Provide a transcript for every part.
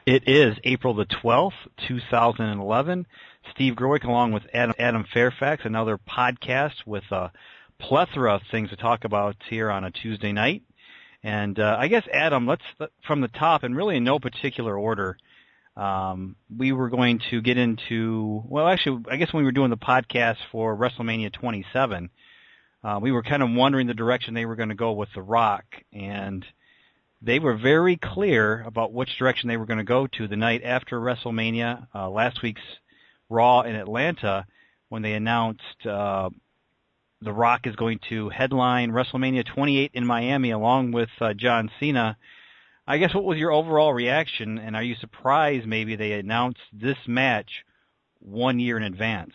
It is April the 12th, 2011. Steve Growick along with Adam Fairfax, another podcast with a plethora of things to talk about here on a Tuesday night. And I guess, Adam, let's from the top, and really in no particular order, we were going to get into, well, actually, I guess when we were doing the podcast for WrestleMania 27, we were kind of wondering the direction they were going to go with The Rock, and they were very clear about which direction they were going to go to the night after WrestleMania, last week's Raw in Atlanta, when they announced The Rock is going to headline WrestleMania 28 in Miami along with John Cena. I guess, what was your overall reaction, and are you surprised maybe they announced this match 1 year in advance?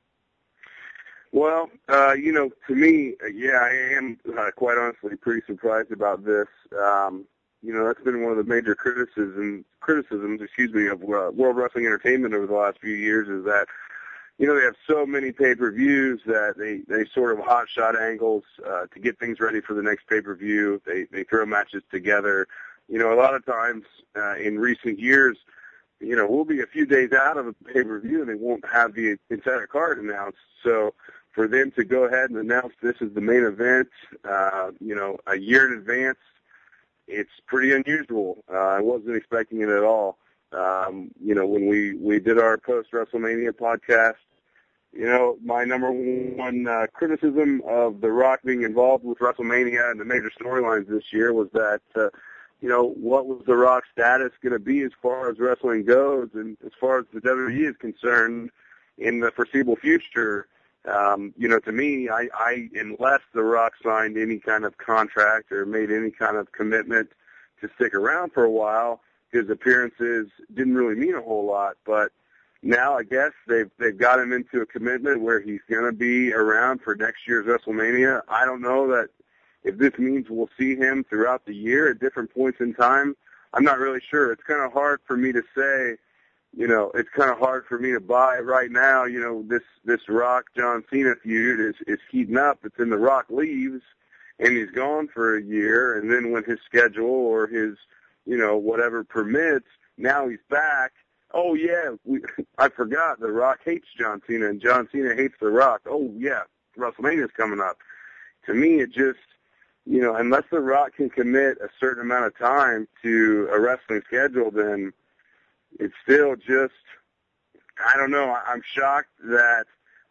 Well, to me, yeah, I am quite honestly pretty surprised about this. That's been one of the major criticisms, of World Wrestling Entertainment over the last few years is that, they have so many pay-per-views that they sort of hot-shot angles to get things ready for the next pay-per-view. They throw matches together. A lot of times in recent years, we'll be a few days out of a pay-per-view and they won't have the entire card announced. So for them to go ahead and announce this as the main event, a year in advance, it's pretty unusual. I wasn't expecting it at all. When we did our post-WrestleMania podcast, my number one criticism of The Rock being involved with WrestleMania and the major storylines this year was that, what was The Rock's status going to be as far as wrestling goes and as far as the WWE is concerned in the foreseeable future. To me, I unless The Rock signed any kind of contract or made any kind of commitment to stick around for a while, his appearances didn't really mean a whole lot. But now I guess they've got him into a commitment where he's going to be around for next year's WrestleMania. I don't know that if this means we'll see him throughout the year at different points in time. I'm not really sure. It's kind of hard for me to say. It's kind of hard for me to buy right now. This Rock John Cena feud is heating up. It's in The Rock leaves, and he's gone for a year. And then when his schedule or his, whatever permits, now he's back. Oh yeah, I forgot. The Rock hates John Cena, and John Cena hates The Rock. Oh yeah, WrestleMania's coming up. To me, it just, unless The Rock can commit a certain amount of time to a wrestling schedule, then it's still just, I don't know. I'm shocked that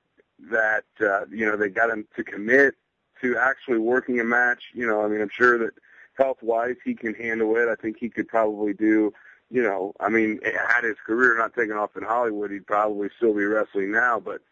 they got him to commit to actually working a match. I'm sure that health-wise he can handle it. I think he could probably do, had his career not taken off in Hollywood, he'd probably still be wrestling now. But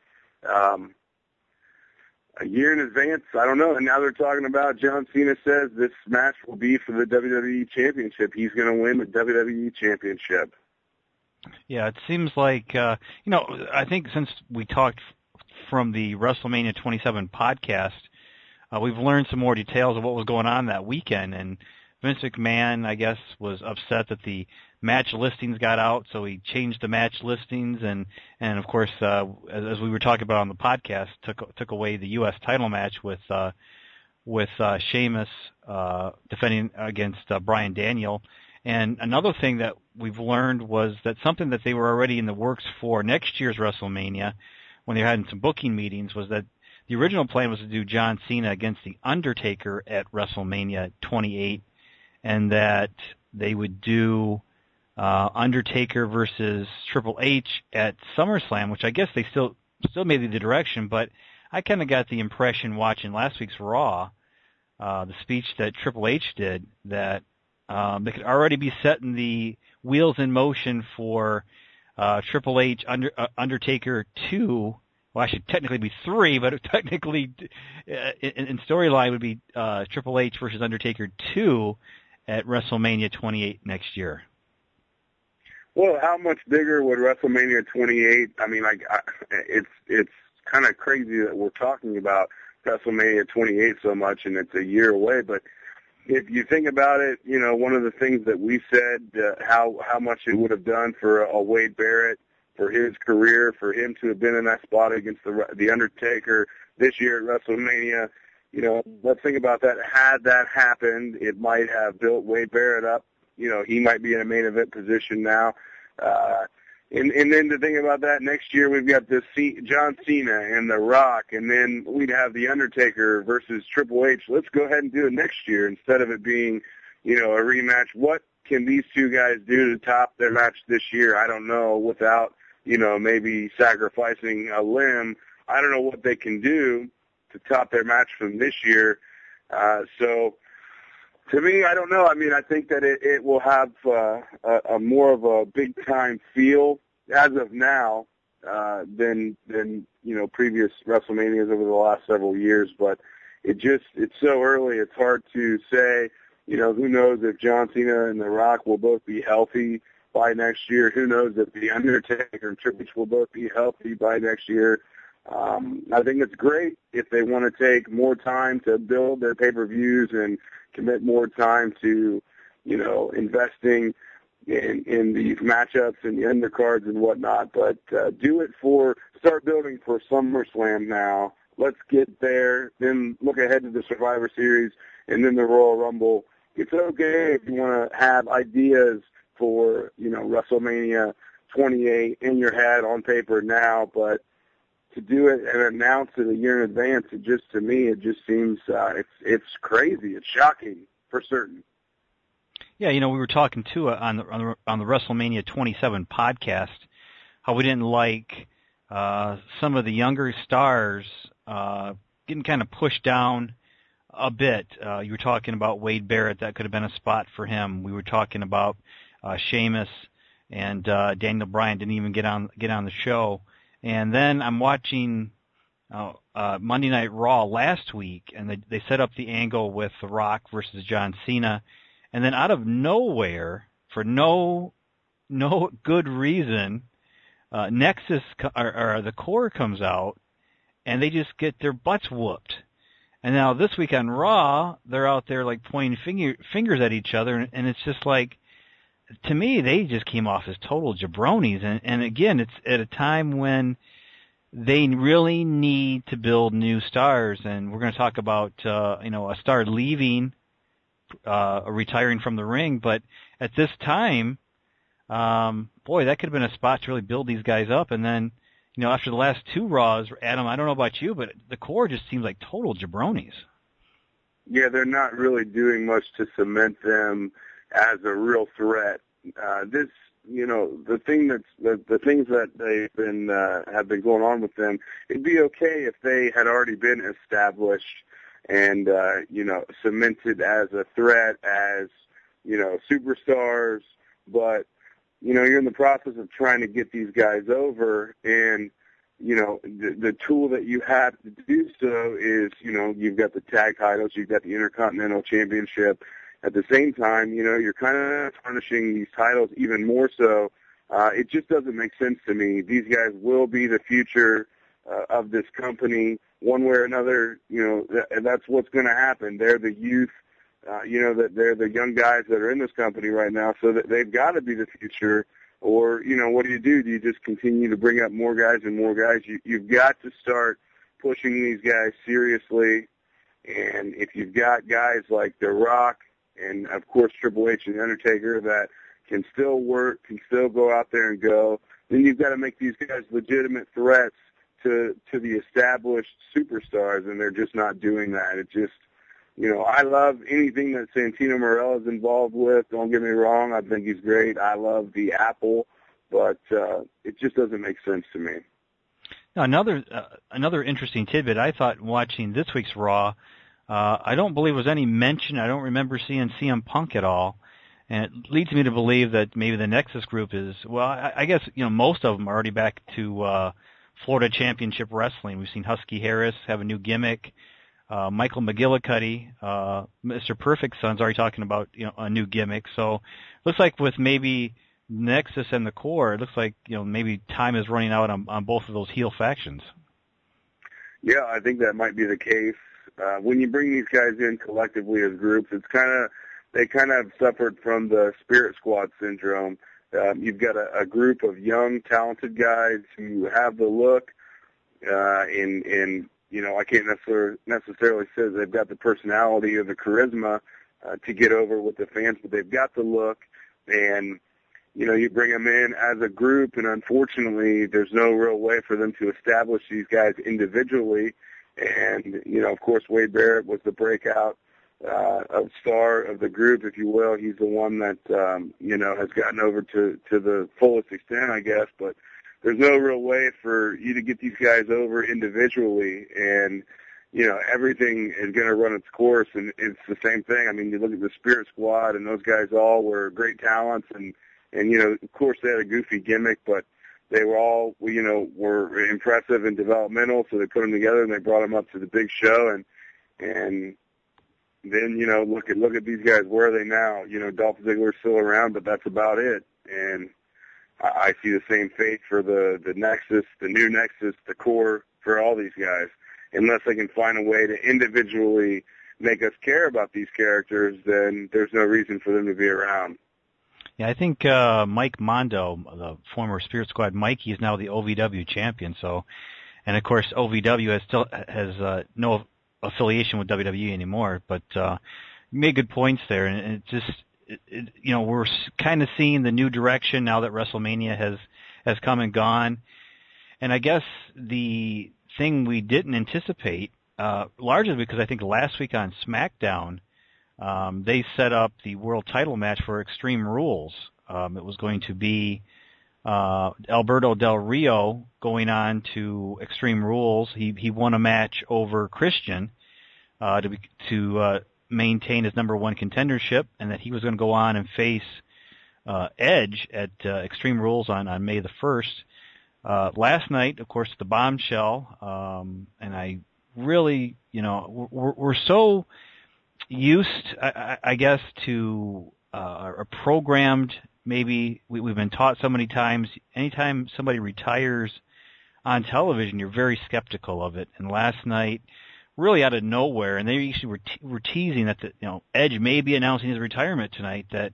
a year in advance, I don't know. And now they're talking about, John Cena says this match will be for the WWE Championship. He's going to win the WWE Championship. Yeah, it seems like, I think since we talked from the WrestleMania 27 podcast, we've learned some more details of what was going on that weekend. And Vince McMahon, I guess, was upset that the match listings got out, so he changed the match listings. And of course, as we were talking about on the podcast, took away the U.S. title match with Sheamus defending against Bryan Daniel. And another thing that we've learned was that something that they were already in the works for next year's WrestleMania, when they were having some booking meetings, was that the original plan was to do John Cena against The Undertaker at WrestleMania 28, and that they would do Undertaker versus Triple H at SummerSlam, which I guess they still made the direction, but I kind of got the impression watching last week's Raw, the speech that Triple H did, that they could already be setting the wheels in motion for Triple H Undertaker 2. Well, actually, technically be 3, but technically in storyline would be Triple H versus Undertaker 2 at WrestleMania 28 next year. Well, how much bigger would WrestleMania 28? I mean, it's kind of crazy that we're talking about WrestleMania 28 so much, and it's a year away, but if you think about it, one of the things that we said, how much it would have done for a Wade Barrett, for his career, for him to have been in that spot against the Undertaker this year at WrestleMania, let's think about that. Had that happened, it might have built Wade Barrett up, he might be in a main event position now. And then the thing about that, next year we've got this John Cena and The Rock, and then we'd have The Undertaker versus Triple H. Let's go ahead and do it next year instead of it being, a rematch. What can these two guys do to top their match this year? I don't know, without, maybe sacrificing a limb. I don't know what they can do to top their match from this year. So to me, I don't know. I mean, I think that it will have a more of a big-time feel as of now than previous WrestleManias over the last several years. But it's so early. It's hard to say. Who knows if John Cena and The Rock will both be healthy by next year? Who knows if The Undertaker and Triple H will both be healthy by next year? I think it's great if they want to take more time to build their pay-per-views and commit more time to, investing in these matchups and the undercards and whatnot. But start building for SummerSlam now. Let's get there, then look ahead to the Survivor Series and then the Royal Rumble. It's okay if you want to have ideas for, WrestleMania 28 in your head on paper now, but to do it and announce it a year in advance, to me, it just seems it's crazy. It's shocking for certain. Yeah, we were talking too on the WrestleMania 27 podcast how we didn't like some of the younger stars getting kind of pushed down a bit. You were talking about Wade Barrett. That could have been a spot for him. We were talking about Sheamus and Daniel Bryan didn't even get on the show. And then I'm watching Monday Night Raw last week, and they set up the angle with The Rock versus John Cena, and then out of nowhere, for no good reason, Nexus or the Core comes out, and they just get their butts whooped. And now this week on Raw, they're out there like pointing fingers at each other, and it's just like, to me, they just came off as total jabronis. And again, it's at a time when they really need to build new stars. And we're going to talk about, a star leaving, retiring from the ring. But at this time, that could have been a spot to really build these guys up. And then, after the last two Raws, Adam, I don't know about you, but the Core just seems like total jabronis. Yeah, they're not really doing much to cement them as a real threat. The things that they've been have been going on with them, it'd be okay if they had already been established and cemented as a threat, as superstars. But you're in the process of trying to get these guys over, and the tool that you have to do so is you've got the tag titles, you've got the Intercontinental Championship. At the same time, you're kind of tarnishing these titles even more so. It just doesn't make sense to me. These guys will be the future of this company one way or another. That's what's going to happen. They're the youth, that they're the young guys that are in this company right now, so that they've got to be the future. Or, what do? Do you just continue to bring up more guys and more guys? You've got to start pushing these guys seriously. And if you've got guys like The Rock, and, of course, Triple H and The Undertaker that can still work, can still go out there and go, then you've got to make these guys legitimate threats to the established superstars, and they're just not doing that. It just, I love anything that Santino Marella is involved with. Don't get me wrong. I think he's great. I love the Apple, but it just doesn't make sense to me. Now, another interesting tidbit I thought watching this week's Raw, I don't believe there was any mention. I don't remember seeing CM Punk at all. And it leads me to believe that maybe the Nexus group is, I guess, most of them are already back to Florida Championship Wrestling. We've seen Husky Harris have a new gimmick. Michael McGillicuddy, Mr. Perfect Son's already talking about, a new gimmick. So it looks like with maybe Nexus and the Core, it looks like, maybe time is running out on both of those heel factions. Yeah, I think that might be the case. When you bring these guys in collectively as groups, they kind of suffered from the Spirit Squad syndrome. You've got a group of young, talented guys who have the look, and I can't necessarily say they've got the personality or the charisma to get over with the fans, but they've got the look. and you bring them in as a group, and unfortunately, there's no real way for them to establish these guys individually. And, of course, Wade Barrett was the breakout star of the group, if you will. He's the one that, has gotten over to the fullest extent, I guess. But there's no real way for you to get these guys over individually. And, everything is going to run its course, and it's the same thing. I mean, you look at the Spirit Squad, and those guys all were great talents, and of course they had a goofy gimmick, but they were all, were impressive and developmental, so they put them together and they brought them up to the big show, and then, look at these guys. Where are they now? Dolph Ziggler's still around, but that's about it. And I see the same fate for the Nexus, the new Nexus, the core, for all these guys. Unless they can find a way to individually make us care about these characters, then there's no reason for them to be around. Yeah, I think Mike Mondo, the former Spirit Squad Mikey, is now the OVW champion. So, and of course OVW has no affiliation with WWE anymore. But you made good points there, and we're kind of seeing the new direction now that WrestleMania has come and gone. And I guess the thing we didn't anticipate, largely because I think last week on SmackDown, they set up the world title match for Extreme Rules. It was going to be Alberto Del Rio going on to Extreme Rules. He won a match over Christian to maintain his number one contendership, and that he was going to go on and face Edge at Extreme Rules on May the 1st. Last night, of course, the bombshell, and I really, we're so used, I guess, to are programmed. Maybe we've been taught so many times. Anytime somebody retires on television, you're very skeptical of it. And last night, really out of nowhere, and they actually were teasing that Edge may be announcing his retirement tonight. That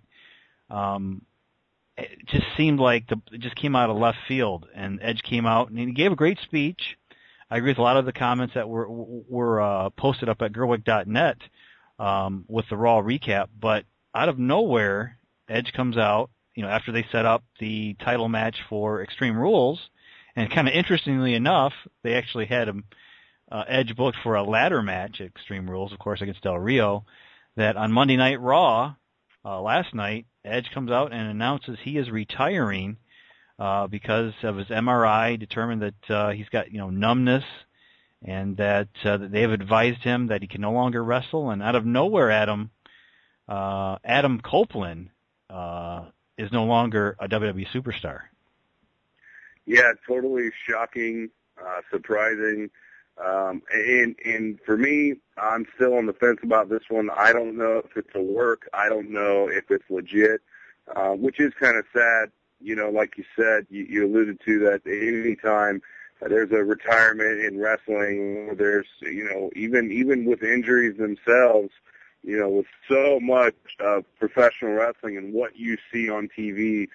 it just seemed like it just came out of left field, and Edge came out and he gave a great speech. I agree with a lot of the comments that were posted up at Gerwig.net with the Raw recap, but out of nowhere, Edge comes out, after they set up the title match for Extreme Rules, and kind of interestingly enough, they actually had Edge booked for a ladder match at Extreme Rules, of course, against Del Rio, that on Monday Night Raw last night, Edge comes out and announces he is retiring because of his MRI, determined that he's got numbness, and that they have advised him that he can no longer wrestle. And out of nowhere, Adam Copeland is no longer a WWE superstar. Yeah, totally shocking, surprising. And for me, I'm still on the fence about this one. I don't know if it's a work. I don't know if it's legit, which is kind of sad. Like you said, you alluded to that any time there's a retirement in wrestling, or there's, even with injuries themselves, with so much of professional wrestling and what you see on TV,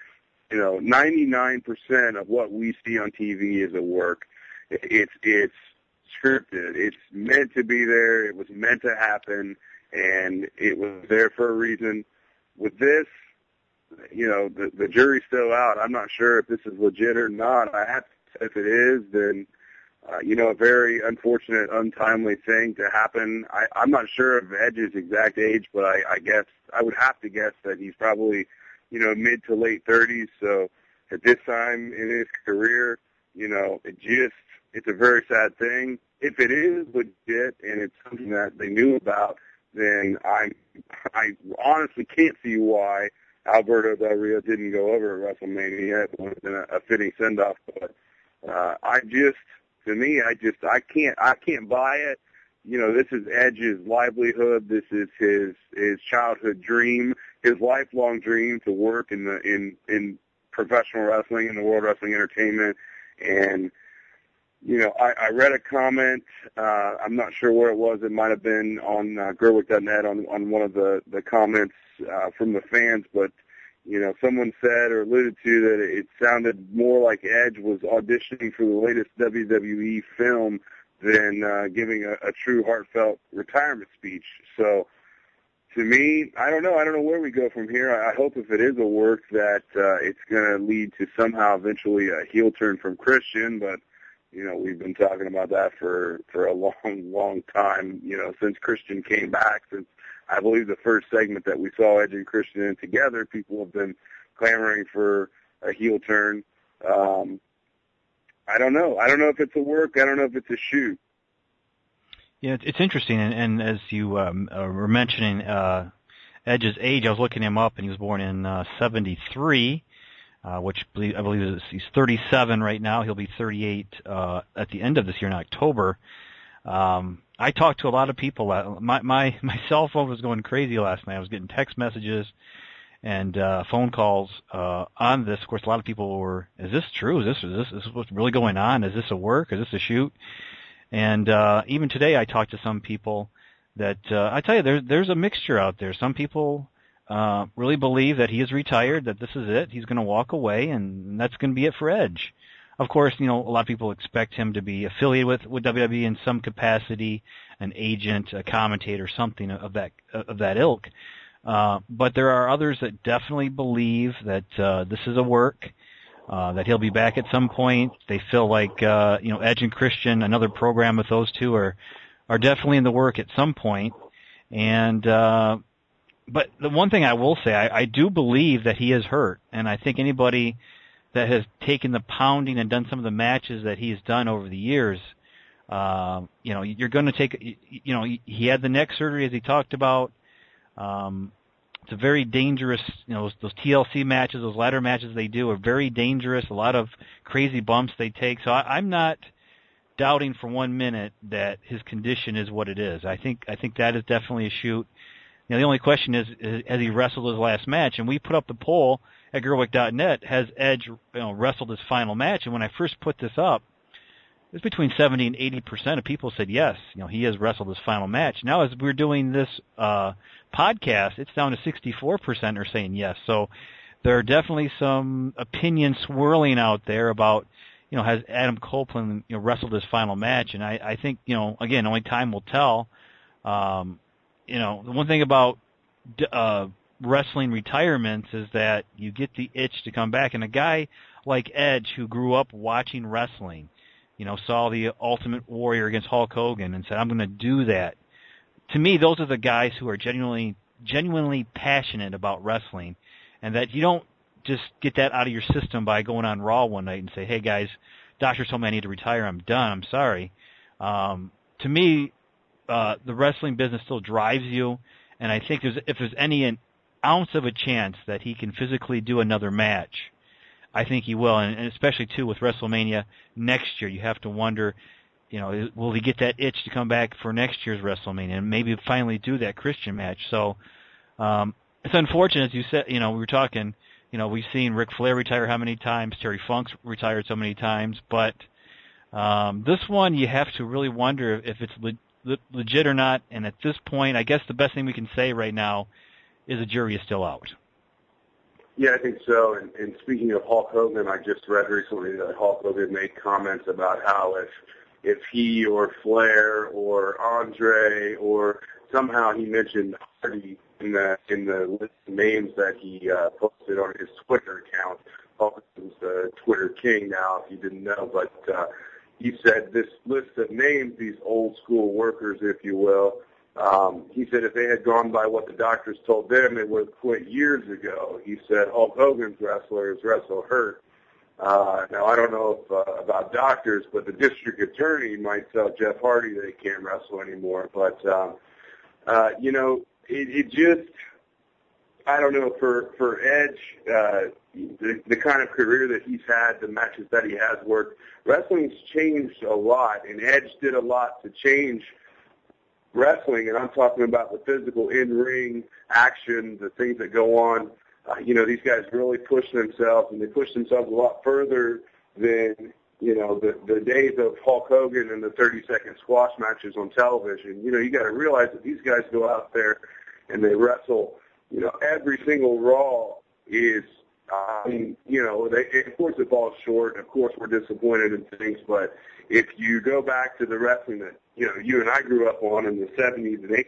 99% of what we see on TV is a work. It's scripted. It's meant to be there. It was meant to happen, and it was there for a reason. With this, the jury's still out. I'm not sure if this is legit or not. If it is, then, a very unfortunate, untimely thing to happen. I'm not sure of Edge's exact age, but I guess I would have to guess that he's probably, mid to late 30s. So at this time in his career, it's a very sad thing. If it is legit and it's something that they knew about, then I honestly can't see why Alberto Del Rio didn't go over at WrestleMania. It would have been a fitting send-off, but I can't buy it. This is Edge's livelihood. This is his childhood dream, his lifelong dream to work in professional wrestling, in the World Wrestling Entertainment. And I read a comment. I'm not sure where it was. It might have been on Gerwig.net on one of the comments from the fans, but someone said or alluded to that it sounded more like Edge was auditioning for the latest WWE film than giving a true heartfelt retirement speech. So To me, I don't know. I don't know where we go from here. I hope if it is a work that it's going to lead to somehow eventually a heel turn from Christian, but we've been talking about that for a long time, since Christian came back. Since I believe the first segment that we saw Edge and Christian in together, people have been clamoring for a heel turn. I don't know. I don't know if it's a work. I don't know if it's a shoot. Yeah, it's interesting, and as you were mentioning Edge's age, I was looking him up, and he was born in 73, which I believe is he's 37 right now. He'll be 38 at the end of this year in October. I talked to a lot of people. My cell phone was going crazy last night. I was getting text messages and phone calls on this. Of course, a lot of people were, "Is this true? Is this what's really going on? Is this a work? Is this a shoot?" And even today, I talked to some people that I tell you, there's a mixture out there. Some people really believe that he is retired, that this is it. He's going to walk away, and that's going to be it for Edge. Of course, a lot of people expect him to be affiliated with WWE in some capacity, an agent, a commentator, something of that ilk. But there are others that definitely believe that this is a work. That he'll be back at some point. They feel like Edge and Christian, another program with those two, are definitely in the work at some point. And but the one thing I will say, I do believe that he is hurt, and I think anybody that has taken the pounding and done some of the matches that he's done over the years, you're going to take. He had the neck surgery as he talked about. It's a very dangerous, those TLC matches, those ladder matches they do are very dangerous, a lot of crazy bumps they take. So I'm not doubting for 1 minute that his condition is what it is. I think that is definitely a shoot. The only question is has he wrestled his last match? And we put up the poll at Gerwick.net, has Edge wrestled his final match? And when I first put this up, it was between 70 and 80% of people said yes, he has wrestled his final match. Now as we're doing this podcast, it's down to 64% are saying yes. So there are definitely some opinions swirling out there about, has Adam Copeland wrestled his final match? And I think, again, only time will tell. The one thing about wrestling retirements is that you get the itch to come back. And a guy like Edge who grew up watching wrestling, saw the Ultimate Warrior against Hulk Hogan and said, I'm going to do that. To me, those are the guys who are genuinely passionate about wrestling, and that you don't just get that out of your system by going on Raw one night and say, hey guys, doctor told me I need to retire, I'm done, I'm sorry. To me, the wrestling business still drives you, and I think if there's any ounce of a chance that he can physically do another match, I think he will, and especially too with WrestleMania next year, you have to wonder, will he get that itch to come back for next year's WrestleMania and maybe finally do that Christian match? So it's unfortunate, as you said. We were talking. We've seen Ric Flair retire how many times? Terry Funk's retired so many times, but this one you have to really wonder if it's legit or not. And at this point, I guess the best thing we can say right now is the jury is still out. Yeah, I think so. And speaking of Hulk Hogan, I just read recently that Hulk Hogan made comments about how if he or Flair or Andre or somehow he mentioned Hardy in the list of names that he posted on his Twitter account. Hulk is the Twitter king now, if you didn't know. But he said this list of names, these old school workers, if you will, he said if they had gone by what the doctors told them, they would have quit years ago. He said Hulk Hogan's wrestlers wrestle hurt. Now, I don't know about doctors, but the district attorney might tell Jeff Hardy that he can't wrestle anymore. But, it just, I don't know, for Edge, the kind of career that he's had, the matches that he has worked, wrestling's changed a lot, and Edge did a lot to change wrestling, and I'm talking about the physical in-ring action, the things that go on. These guys really push themselves, and they push themselves a lot further than, the days of Hulk Hogan and the 30-second squash matches on television. You got to realize that these guys go out there and they wrestle. Every single Raw is, of course it falls short. Of course we're disappointed in things, but if you go back to the wrestling that, you and I grew up on in the 70s and 80s,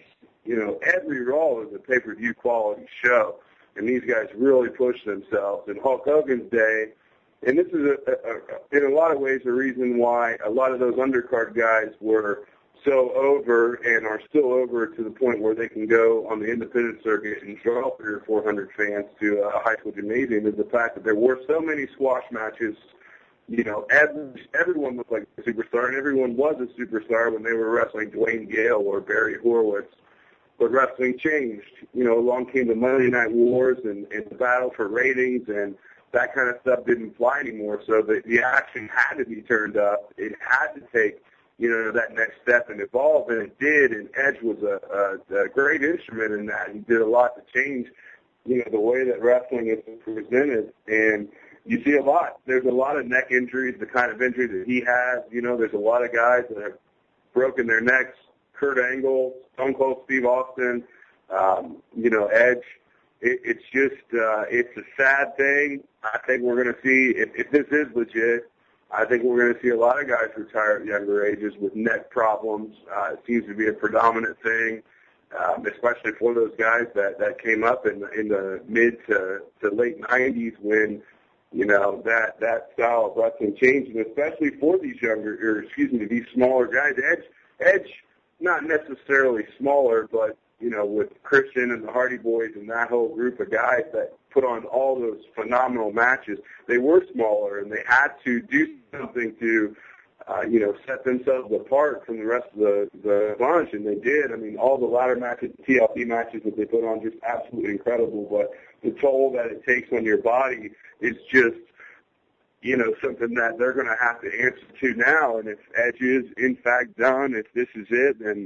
every Raw is a pay-per-view quality show, and these guys really pushed themselves. In Hulk Hogan's day, and this is in a lot of ways the reason why a lot of those undercard guys were so over and are still over to the point where they can go on the independent circuit and draw 300 or 400 fans to a high school gymnasium, is the fact that there were so many squash matches. Everyone looked like a superstar, and everyone was a superstar when they were wrestling Dwayne Gale or Barry Horowitz. But wrestling changed. Along came the Monday Night Wars and the battle for ratings, and that kind of stuff didn't fly anymore. So the action had to be turned up. It had to take that next step and evolve, and it did, and Edge was a great instrument in that. He did a lot to change, the way that wrestling is presented, and you see a lot. There's a lot of neck injuries, the kind of injury that he has. There's a lot of guys that have broken their necks. Kurt Angle, Stone Cold Steve Austin, Edge. It's just, it's a sad thing. I think we're going to see, if this is legit, I think we're going to see a lot of guys retire at younger ages with neck problems. It seems to be a predominant thing, especially for those guys that came up in the mid to late 90s when, that style of wrestling changed, and especially for these these smaller guys. Edge, not necessarily smaller, but, with Christian and the Hardy Boys and that whole group of guys that put on all those phenomenal matches, they were smaller, and they had to do something to, set themselves apart from the rest of the bunch, and they did. I mean, all the ladder matches, TLC matches that they put on, just absolutely incredible, but the toll that it takes on your body is just, something that they're going to have to answer to now. And if Edge is in fact done, if this is it, then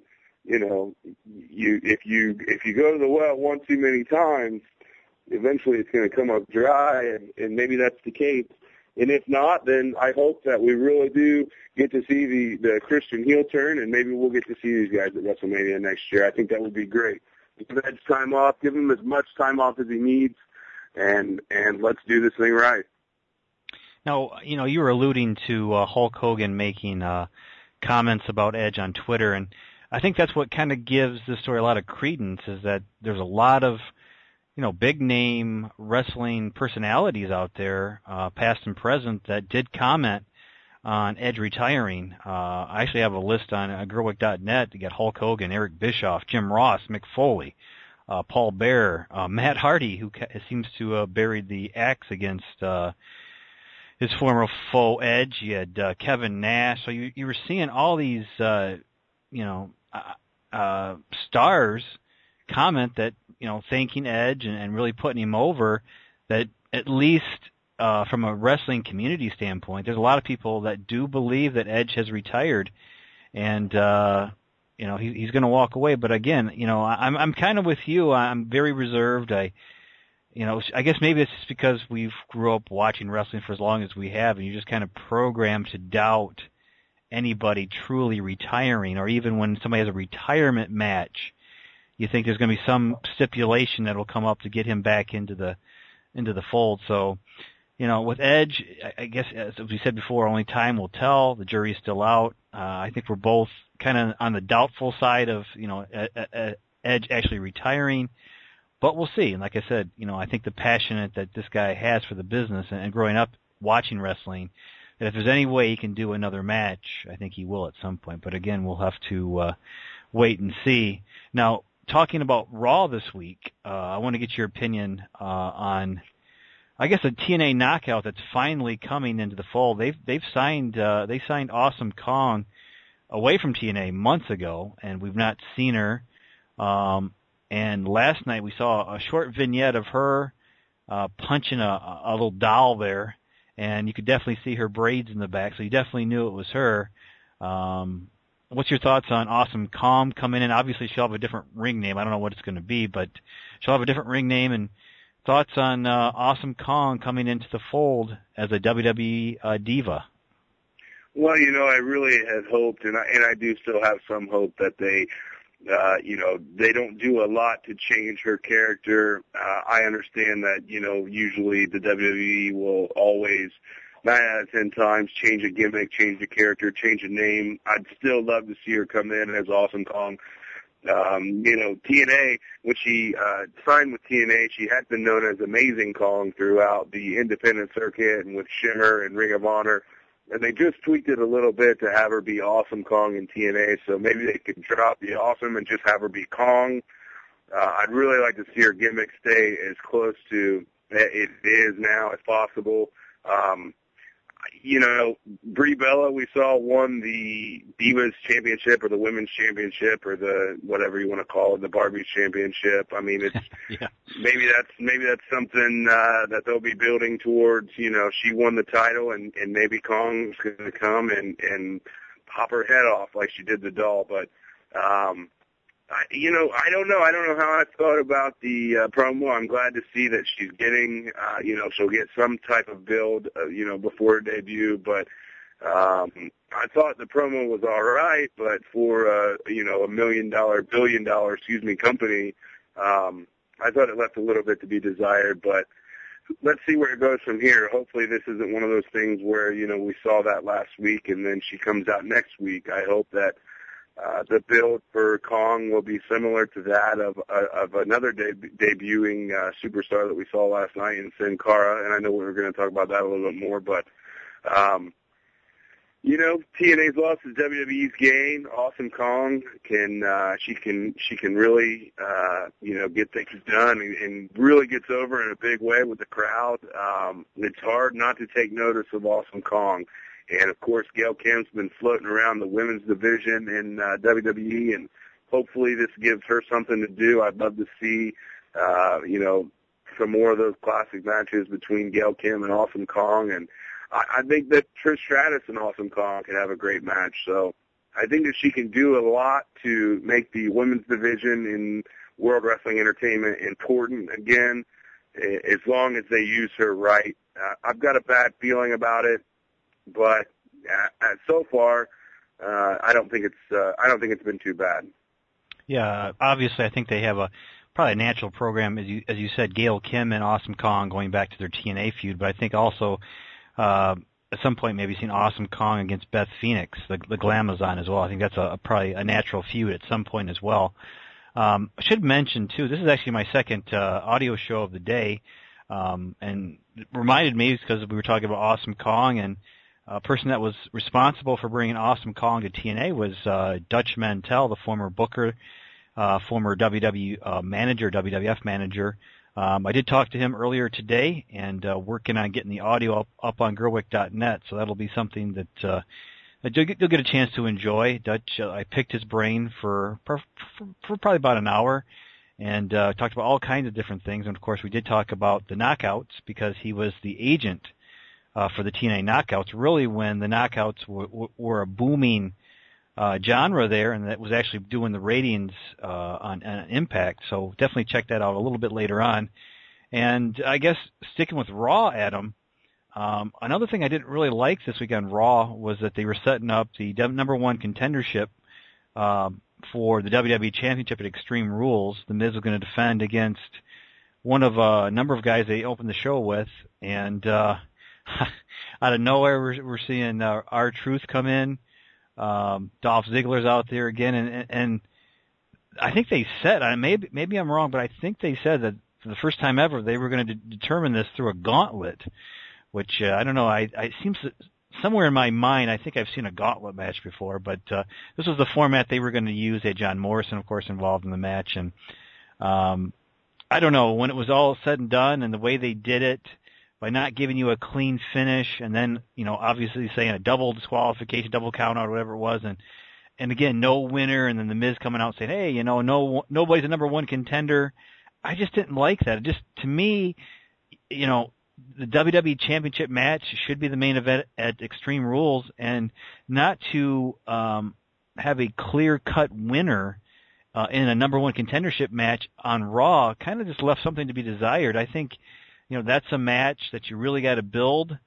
if you go to the well one too many times, eventually it's going to come up dry, and maybe that's the case. And if not, then I hope that we really do get to see the Christian heel turn, and maybe we'll get to see these guys at WrestleMania next year. I think that would be great. Give Edge time off, give him as much time off as he needs, and let's do this thing right. Now, you were alluding to Hulk Hogan making comments about Edge on Twitter, and I think that's what kind of gives this story a lot of credence, is that there's a lot of, big name wrestling personalities out there, past and present, that did comment on Edge retiring. I actually have a list on Gerwick.net to get Hulk Hogan, Eric Bischoff, Jim Ross, Mick Foley, Paul Bearer, Matt Hardy, who seems to have buried the axe against his former foe Edge. You had Kevin Nash. So you were seeing all these, stars comment that, thanking Edge and really putting him over, that at least from a wrestling community standpoint, there's a lot of people that do believe that Edge has retired, and he's going to walk away. But again, I'm kind of with you. I'm very reserved. I guess maybe it's just because we've grew up watching wrestling for as long as we have, and you're just kind of programmed to doubt anybody truly retiring, or even when somebody has a retirement match, you think there's going to be some stipulation that will come up to get him back into the fold. So, with Edge, I guess, as we said before, only time will tell. The jury's still out. I think we're both kind of on the doubtful side of, Edge actually retiring. But we'll see. And like I said, I think the passion that this guy has for the business and growing up watching wrestling, that if there's any way he can do another match, I think he will at some point. But again, we'll have to wait and see. Now, talking about Raw this week, I want to get your opinion on, I guess, a TNA knockout that's finally coming into the fold. They signed Awesome Kong away from TNA months ago, and we've not seen her. And last night we saw a short vignette of her punching a little doll there, and you could definitely see her braids in the back, so you definitely knew it was her. What's your thoughts on Awesome Kong coming in? Obviously, she'll have a different ring name. I don't know what it's going to be, but she'll have a different ring name. And thoughts on Awesome Kong coming into the fold as a WWE diva? Well, I really had hoped, and I do still have some hope that they don't do a lot to change her character. I understand that, usually the WWE will always, 9 out of 10 times, change a gimmick, change a character, change a name. I'd still love to see her come in as Awesome Kong. TNA, when she signed with TNA, she had been known as Amazing Kong throughout the independent circuit and with Shimmer and Ring of Honor. And they just tweaked it a little bit to have her be Awesome Kong in TNA, so maybe they could drop the Awesome and just have her be Kong. I'd really like to see her gimmick stay as close to it is now as possible. Brie Bella, we saw, won the Divas Championship or the Women's Championship or the whatever you want to call it, the Barbie's Championship. I mean, it's yeah. maybe that's something that they'll be building towards. She won the title, and maybe Kong's going to come and pop her head off like she did the doll. But I don't know. I don't know how I thought about the promo. I'm glad to see that she's getting, she'll get some type of build, before her debut. But I thought the promo was all right. But for $1 billion, company, I thought it left a little bit to be desired. But let's see where it goes from here. Hopefully, this isn't one of those things where we saw that last week and then she comes out next week. I hope that the build for Kong will be similar to that of another debuting superstar that we saw last night in Sin Cara, and I know we were going to talk about that a little bit more, but TNA's loss is WWE's gain. Awesome Kong can really get things done and really gets over in a big way with the crowd. It's hard not to take notice of Awesome Kong. And, of course, Gail Kim's been floating around the women's division in WWE, and hopefully this gives her something to do. I'd love to see, some more of those classic matches between Gail Kim and Awesome Kong. And I think that Trish Stratus and Awesome Kong could have a great match. So I think that she can do a lot to make the women's division in World Wrestling Entertainment important again, as long as they use her right. I've got a bad feeling about it. But so far, I don't think it's been too bad. Yeah, obviously, I think they have probably a natural program, as you said, Gail Kim and Awesome Kong going back to their TNA feud. But I think also at some point maybe seeing Awesome Kong against Beth Phoenix, the Glamazon as well. I think that's probably a natural feud at some point as well. I should mention too, this is actually my second audio show of the day, and it reminded me because we were talking about Awesome Kong and. A person that was responsible for bringing Awesome Kong to TNA was Dutch Mantell, the former booker, former WWF manager. I did talk to him earlier today, and working on getting the audio up on Gerwick.net, so that'll be something that you'll get a chance to enjoy. Dutch, I picked his brain for probably about an hour, and talked about all kinds of different things. And of course, we did talk about the Knockouts because he was the agent for the TNA Knockouts, really when the Knockouts were a booming genre there, and that was actually doing the ratings on Impact. So definitely check that out a little bit later on. And I guess sticking with Raw, Adam, another thing I didn't really like this week on Raw was that they were setting up the number one contendership for the WWE Championship at Extreme Rules. The Miz was going to defend against one of a number of guys they opened the show with, and out of nowhere, we're seeing R-Truth come in. Dolph Ziggler's out there again, and I think they said, maybe I'm wrong, but I think they said that for the first time ever they were going to determine this through a gauntlet, which I don't know. I seems somewhere in my mind I think I've seen a gauntlet match before, but this was the format they were going to use. They had John Morrison, of course, involved in the match, and I don't know, when it was all said and done, and the way they did it. By not giving you a clean finish, and then obviously saying a double disqualification, double count out, or whatever it was, and again no winner, and then the Miz coming out saying, hey, nobody's a number one contender. I just didn't like that. It just, to me, the WWE Championship match should be the main event at Extreme Rules, and not to have a clear-cut winner in a number one contendership match on Raw. Kind of just left something to be desired. I think. That's a match that you really got to build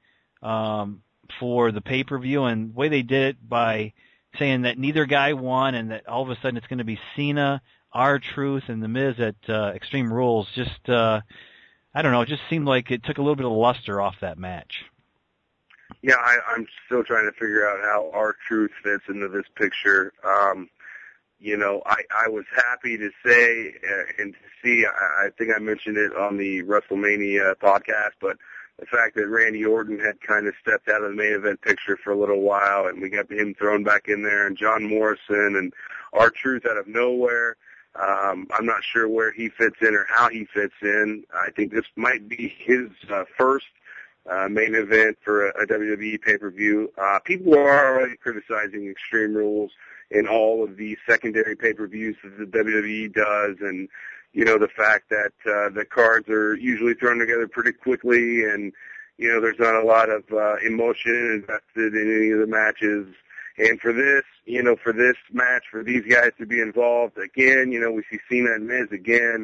for the pay-per-view, and the way they did it by saying that neither guy won and that all of a sudden it's going to be Cena, R-Truth, and The Miz at Extreme Rules, just, I don't know, it just seemed like it took a little bit of luster off that match. Yeah, I'm still trying to figure out how R-Truth fits into this picture. I was happy to say and to see, I think I mentioned it on the WrestleMania podcast, but the fact that Randy Orton had kind of stepped out of the main event picture for a little while, and we got him thrown back in there, and John Morrison and R-Truth out of nowhere. I'm not sure where he fits in or how he fits in. I think this might be his first main event for a WWE pay-per-view. People are already criticizing Extreme Rules in all of the secondary pay-per-views that the WWE does, and the fact that the cards are usually thrown together pretty quickly, and there's not a lot of emotion invested in any of the matches. And for this, for this match, for these guys to be involved again, we see Cena and Miz again.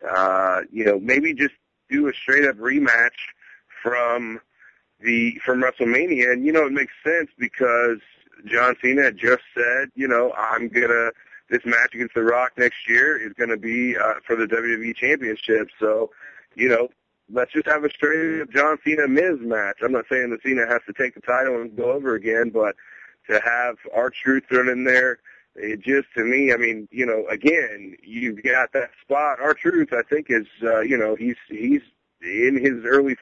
Maybe just do a straight up rematch from WrestleMania, and it makes sense because John Cena had just said, this match against The Rock next year is going to be for the WWE Championship. So, let's just have a straight up John Cena Miz match. I'm not saying that Cena has to take the title and go over again, but to have R-Truth thrown in there, it just, to me, again, you've got that spot. R-Truth, I think, is, he's in his early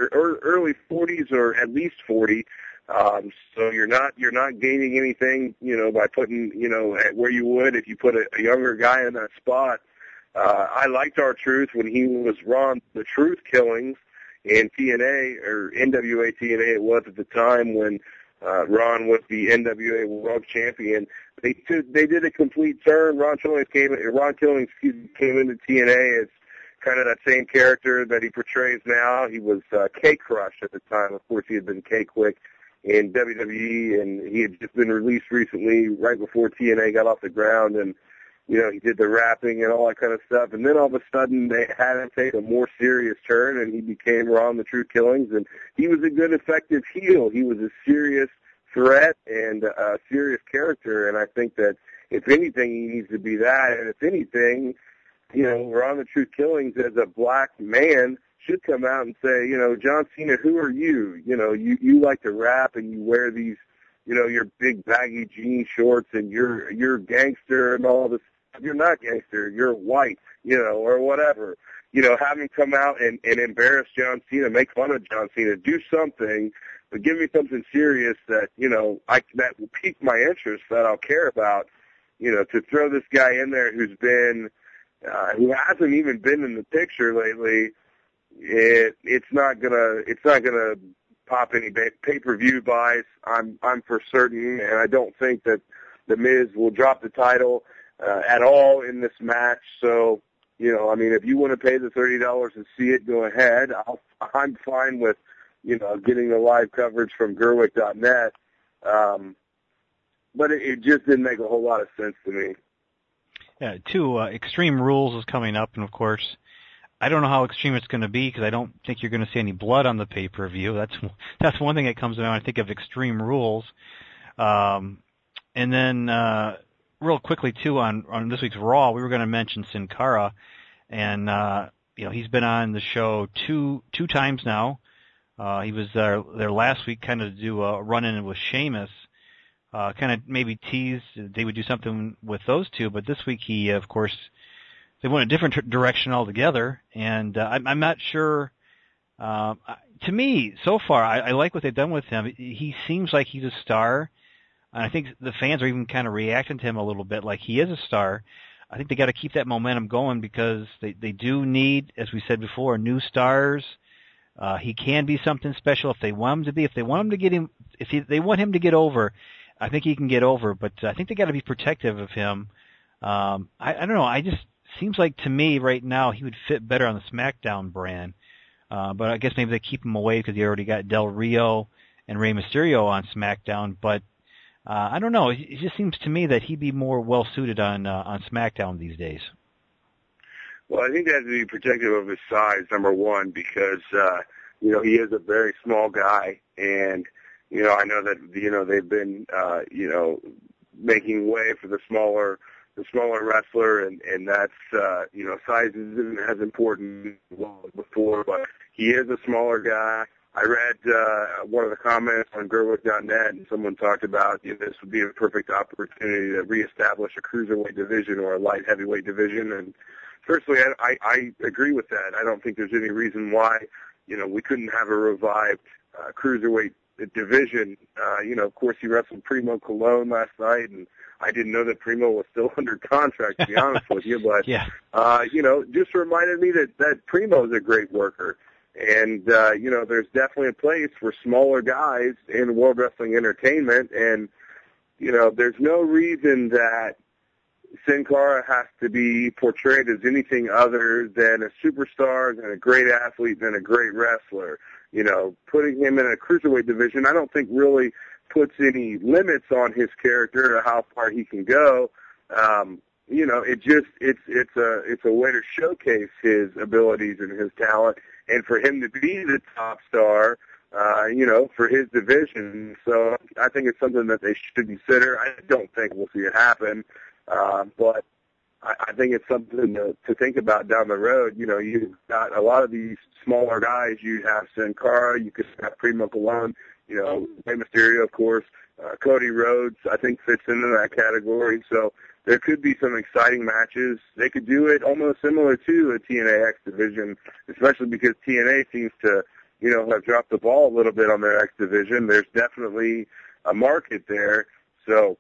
40s or at least 40. So you're not gaining anything, by putting, at where you would if you put a younger guy in that spot. I liked R-Truth when he was Ron the Truth Killings in TNA, or NWA TNA it was at the time when Ron was the NWA World Champion. They did a complete turn. Ron Killings came into TNA as kind of that same character that he portrays now. He was K-Crush at the time. Of course, he had been K-Quick in WWE, and he had just been released recently, right before TNA got off the ground, and he did the rapping and all that kind of stuff. And then all of a sudden, they had him take a more serious turn, and he became Ron the Truth Killings, and he was a good, effective heel. He was a serious threat and a serious character, and I think that if anything, he needs to be that. And if anything, Ron the Truth Killings as a black man should come out and say, John Cena, who are you? You like to rap and you wear these, your big baggy jean shorts, and you're gangster and all this. You're not gangster. You're white, or whatever. Have him come out and embarrass John Cena, make fun of John Cena, do something, but give me something serious that, that will pique my interest, that I'll care about. To throw this guy in there who hasn't even been in the picture lately, it's not gonna pop any pay-per-view buys. I'm for certain, and I don't think that the Miz will drop the title at all in this match. So, if you want to pay the $30 and see it, go ahead. I'm fine with, getting the live coverage from Gerwig.net. But it just didn't make a whole lot of sense to me. Yeah, Extreme Rules is coming up, and of course, I don't know how extreme it's going to be because I don't think you're going to see any blood on the pay-per-view. That's one thing that comes to mind when I think of Extreme Rules. And then real quickly too on this week's Raw, we were going to mention Sin Cara, and he's been on the show two times now. He was there last week, kind of to do a run-in with Sheamus. Kind of maybe teased they would do something with those two, but this week he, of course, they went a different direction altogether, and I'm not sure. To me, so far, I like what they've done with him. He seems like he's a star, and I think the fans are even kind of reacting to him a little bit like he is a star. I think they got to keep that momentum going because they do need, as we said before, new stars. He can be something special if they want him to be. If they want him to get him, they want him to get over, I think he can get over. But I think they got to be protective of him. I don't know. I just seems like to me right now he would fit better on the SmackDown brand. But I guess maybe they keep him away because they already got Del Rio and Rey Mysterio on SmackDown. But I don't know. It just seems to me that he'd be more well suited on SmackDown these days. Well, I think they have to be protective of his size, number one, because he is a very small guy, and I know that they've been making way for the smaller wrestler, and that's size isn't as important as before, but he is a smaller guy. I read one of the comments on Gerwig.net, and someone talked about this would be a perfect opportunity to reestablish a cruiserweight division or a light heavyweight division. And personally, I agree with that. I don't think there's any reason why we couldn't have a revived cruiserweight division. Of course, he wrestled Primo Colon last night, and I didn't know that Primo was still under contract, to be honest with you. But yeah. Just reminded me that Primo is a great worker. And, there's definitely a place for smaller guys in World Wrestling Entertainment. And, there's no reason that Sin Cara has to be portrayed as anything other than a superstar and a great athlete and a great wrestler. Putting him in a cruiserweight division, I don't think really puts any limits on his character or how far he can go. It's a way to showcase his abilities and his talent, and for him to be the top star, for his division. So I think it's something that they should consider. I don't think we'll see it happen, but I think it's something to think about down the road. You've got a lot of these smaller guys. You have Sin Cara, you could have Primo Colon, Rey Mysterio, of course. Cody Rhodes, I think, fits into that category. So there could be some exciting matches. They could do it almost similar to a TNA X division, especially because TNA seems to, have dropped the ball a little bit on their X division. There's definitely a market there. So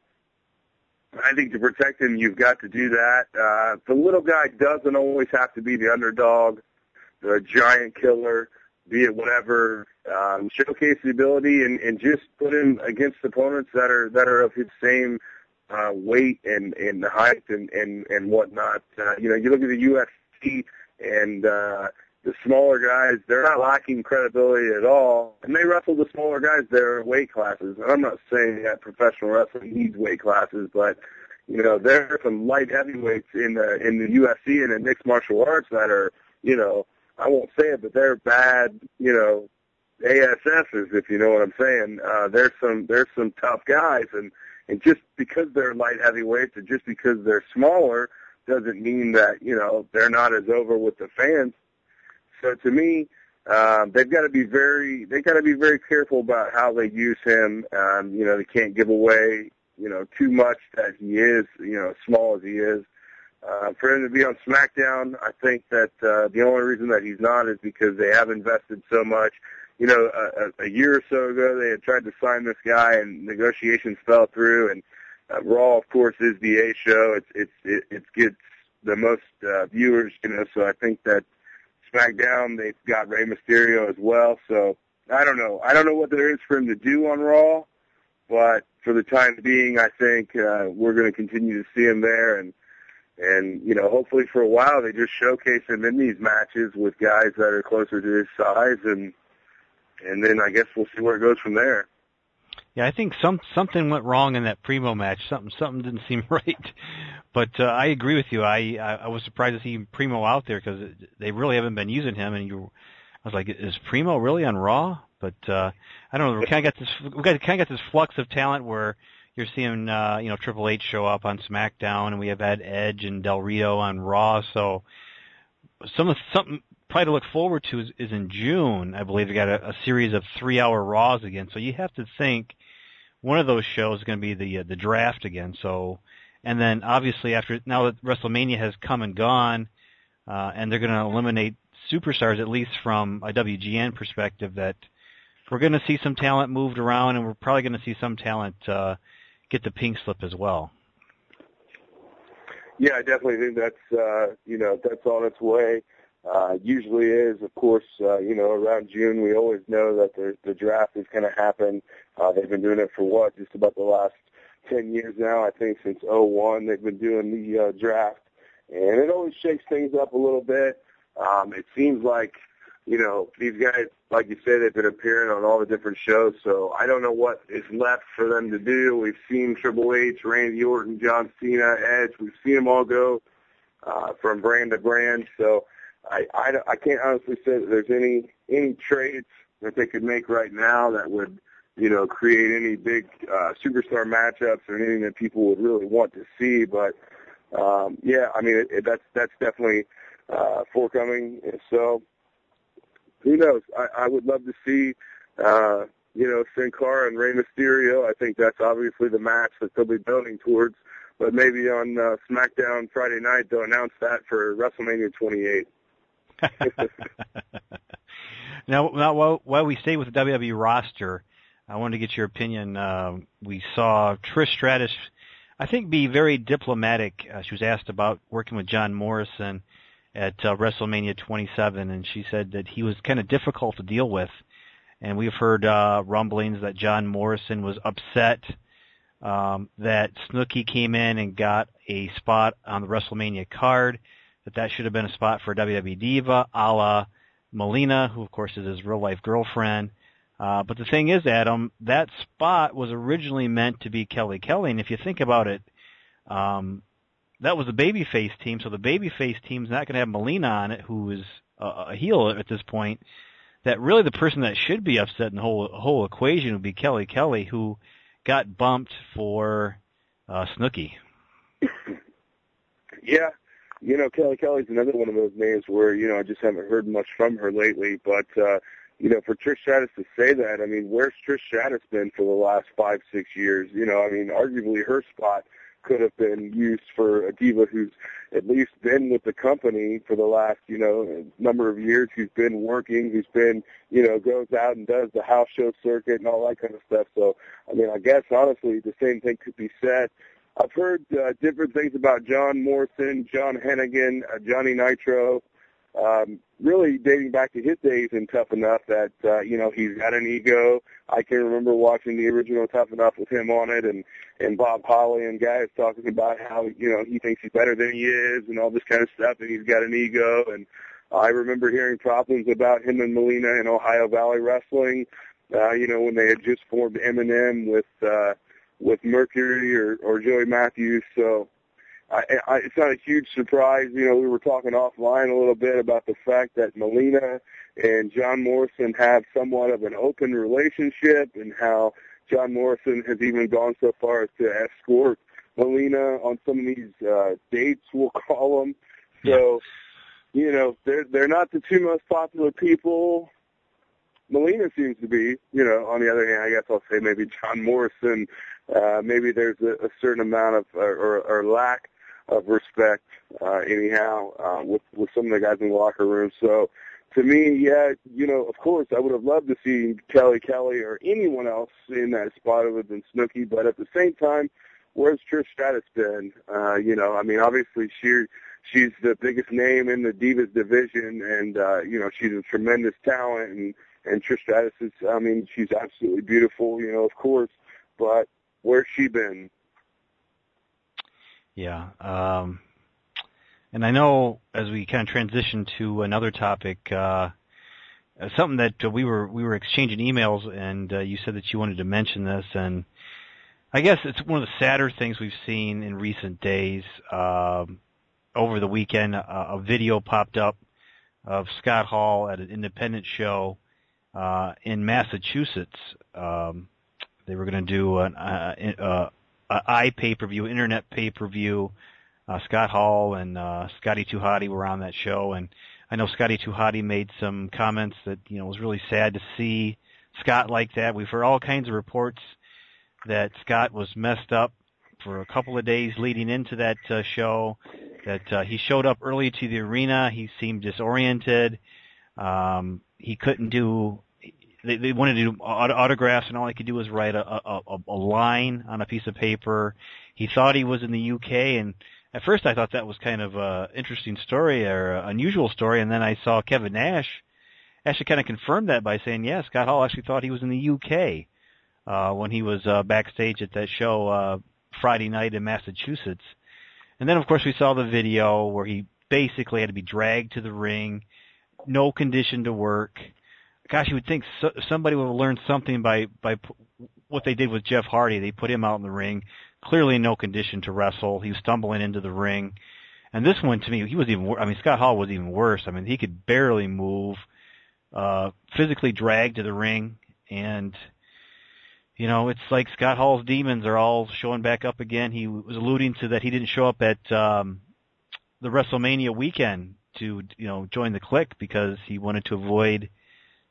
I think to protect him, you've got to do that. The little guy doesn't always have to be the underdog, the giant killer, be it whatever. Showcase the ability and just put him against opponents that are of his same weight and height and whatnot. You look at the UFC and the smaller guys, they're not lacking credibility at all, and they wrestle the smaller guys their weight classes. And I'm not saying that professional wrestling needs weight classes, but there are some light heavyweights in the UFC and in mixed martial arts that are, I won't say it, but they're bad, ASSs, if you know what I'm saying. There's some tough guys, and just because they're light heavyweights and just because they're smaller doesn't mean that, they're not as over with the fans. So to me, they've got to be very careful about how they use him. They can't give away, too much that he is, small as he is. For him to be on SmackDown, I think that the only reason that he's not is because they have invested so much. A year or so ago, they had tried to sign this guy, and negotiations fell through. And Raw, of course, is the A show. It gets the most viewers, So I think that SmackDown, they've got Rey Mysterio as well. So I don't know. I don't know what there is for him to do on Raw, but for the time being, I think we're going to continue to see him there, and hopefully for a while they just showcase him in these matches with guys that are closer to his size, and then I guess we'll see where it goes from there. Yeah, I think something went wrong in that Primo match. Something didn't seem right. But I agree with you. I was surprised to see Primo out there because they really haven't been using him. And I was like, is Primo really on Raw? But I don't know. We kind of got this flux of talent where you're seeing Triple H show up on SmackDown, and we have had Edge and Del Rio on Raw. So something probably to look forward to is in June. I believe they got a series of 3-hour Raws again. So you have to think one of those shows is going to be the draft again. So, and then obviously now that WrestleMania has come and gone, and they're going to eliminate superstars, at least from a WGN perspective, that we're going to see some talent moved around, and we're probably going to see some talent get the pink slip as well. Yeah, I definitely think that's on its way. Usually is, of course, around June we always know that the draft is going to happen. They've been doing it for just about the last 10 years now. I think since 2001 they've been doing the draft, and it always shakes things up a little bit. It seems like, these guys, like you said, they've been appearing on all the different shows, so I don't know what is left for them to do. We've seen Triple H, Randy Orton, John Cena, Edge. We've seen them all go from brand to brand, so I can't honestly say that there's any trades that they could make right now that would, create any big superstar matchups or anything that people would really want to see. But yeah, I mean that's definitely forthcoming. So who knows? I would love to see, Sin Cara and Rey Mysterio. I think that's obviously the match that they'll be building towards. But maybe on SmackDown Friday night, they'll announce that for WrestleMania 28. Now, while we stay with the WWE roster, I wanted to get your opinion. We saw Trish Stratus, I think, be very diplomatic. She was asked about working with John Morrison at WrestleMania 27, and she said that he was kind of difficult to deal with. And we've heard rumblings that John Morrison was upset that Snooki came in and got a spot on the WrestleMania card, that should have been a spot for WWE Diva, a la Melina, who of course is his real-life girlfriend. But the thing is, Adam, that spot was originally meant to be Kelly Kelly, and if you think about it, that was the babyface team, so the babyface team's not going to have Melina on it, who is a heel at this point. That really the person that should be upset in the whole equation would be Kelly Kelly, who got bumped for Snooki. Yeah. Kelly Kelly's another one of those names where, I just haven't heard much from her lately. But, for Trish Stratus to say that, I mean, where's Trish Stratus been for the last 5-6 years? Arguably her spot could have been used for a diva who's at least been with the company for the last, number of years, who's been working, who's been, goes out and does the house show circuit and all that kind of stuff. So, I mean, I guess, honestly, the same thing could be said. I've heard different things about John Morrison, John Hennigan, Johnny Nitro, really dating back to his days in Tough Enough that, he's got an ego. I can remember watching the original Tough Enough with him on it and Bob Holly and guys talking about how, he thinks he's better than he is and all this kind of stuff, and he's got an ego. And I remember hearing problems about him and Melina in Ohio Valley Wrestling, when they had just formed M&M with Mercury or Joey Matthews. So it's not a huge surprise. We were talking offline a little bit about the fact that Melina and John Morrison have somewhat of an open relationship, and how John Morrison has even gone so far as to escort Melina on some of these dates, we'll call them. So, they're not the two most popular people. Melina seems to be, on the other hand, I guess I'll say maybe John Morrison, maybe there's a certain amount of, or lack of respect, anyhow, with some of the guys in the locker room. So, to me, yeah, of course, I would have loved to see Kelly Kelly or anyone else in that spot other than Snooki, but at the same time, where's Trish Stratus been? I mean, obviously she's the biggest name in the Divas division, and, she's a tremendous talent, and Trish Stratus is, I mean, she's absolutely beautiful, of course, but where's she been? Yeah. And I know as we kind of transition to another topic, something that we were exchanging emails, and you said that you wanted to mention this, and I guess it's one of the sadder things we've seen in recent days. Over the weekend, a video popped up of Scott Hall at an independent show in Massachusetts. They were going to do an pay-per-view, internet pay-per-view. Scott Hall and Scotty 2 Hotty were on that show, and I know Scotty 2 Hotty made some comments that, it was really sad to see Scott like that. We've heard all kinds of reports that Scott was messed up for a couple of days leading into that show, that he showed up early to the arena. He seemed disoriented. He couldn't do – they wanted to do autographs, and all he could do was write a line on a piece of paper. He thought he was in the UK, and at first I thought that was kind of an interesting story or an unusual story, and then I saw Kevin Nash actually kind of confirmed that by saying, yeah, Scott Hall actually thought he was in the UK when he was backstage at that show Friday night in Massachusetts. And then, of course, we saw the video where he basically had to be dragged to the ring, no condition to work. Gosh, you would think somebody would have learned something by what they did with Jeff Hardy. They put him out in the ring, clearly in no condition to wrestle. He was stumbling into the ring. And this one, to me, he was even I mean, Scott Hall was even worse. I mean, he could barely move, physically dragged to the ring. And, it's like Scott Hall's demons are all showing back up again. He was alluding to that he didn't show up at the WrestleMania weekend to, join the Clique because he wanted to avoid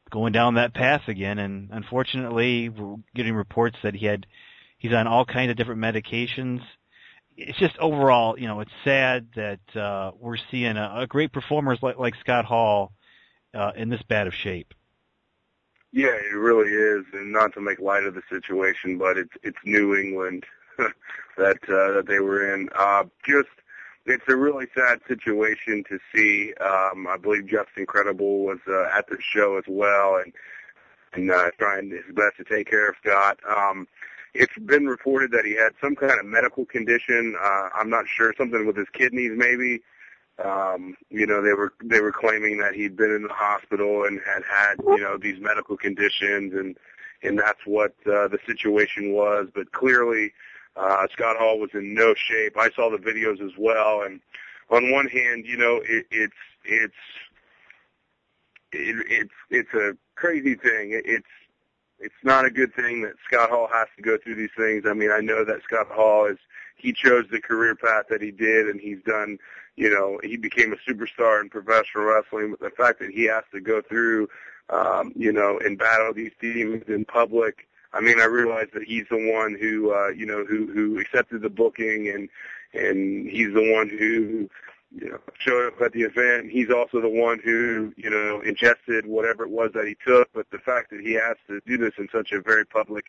going down that path again. And unfortunately, we're getting reports that he's on all kinds of different medications. It's just overall, it's sad that we're seeing a great performers like Scott Hall in this bad of shape. Yeah, it really is, and not to make light of the situation, but it's New England that they were in. It's a really sad situation to see. I believe Justin Credible was at the show as well, and trying his best to take care of Scott. It's been reported that he had some kind of medical condition. I'm not sure, something with his kidneys maybe. They were claiming that he'd been in the hospital and had these medical conditions, and that's what the situation was. But clearly, Scott Hall was in no shape. I saw the videos as well, and on one hand, it's a crazy thing. It's not a good thing that Scott Hall has to go through these things. I mean, I know that Scott Hall he chose the career path that he did, and he's done, he became a superstar in professional wrestling, but the fact that he has to go through, and battle these demons in public, I mean, I realize that he's the one who, who accepted the booking, and he's the one who, showed up at the event. He's also the one who, ingested whatever it was that he took. But the fact that he has to do this in such a very public,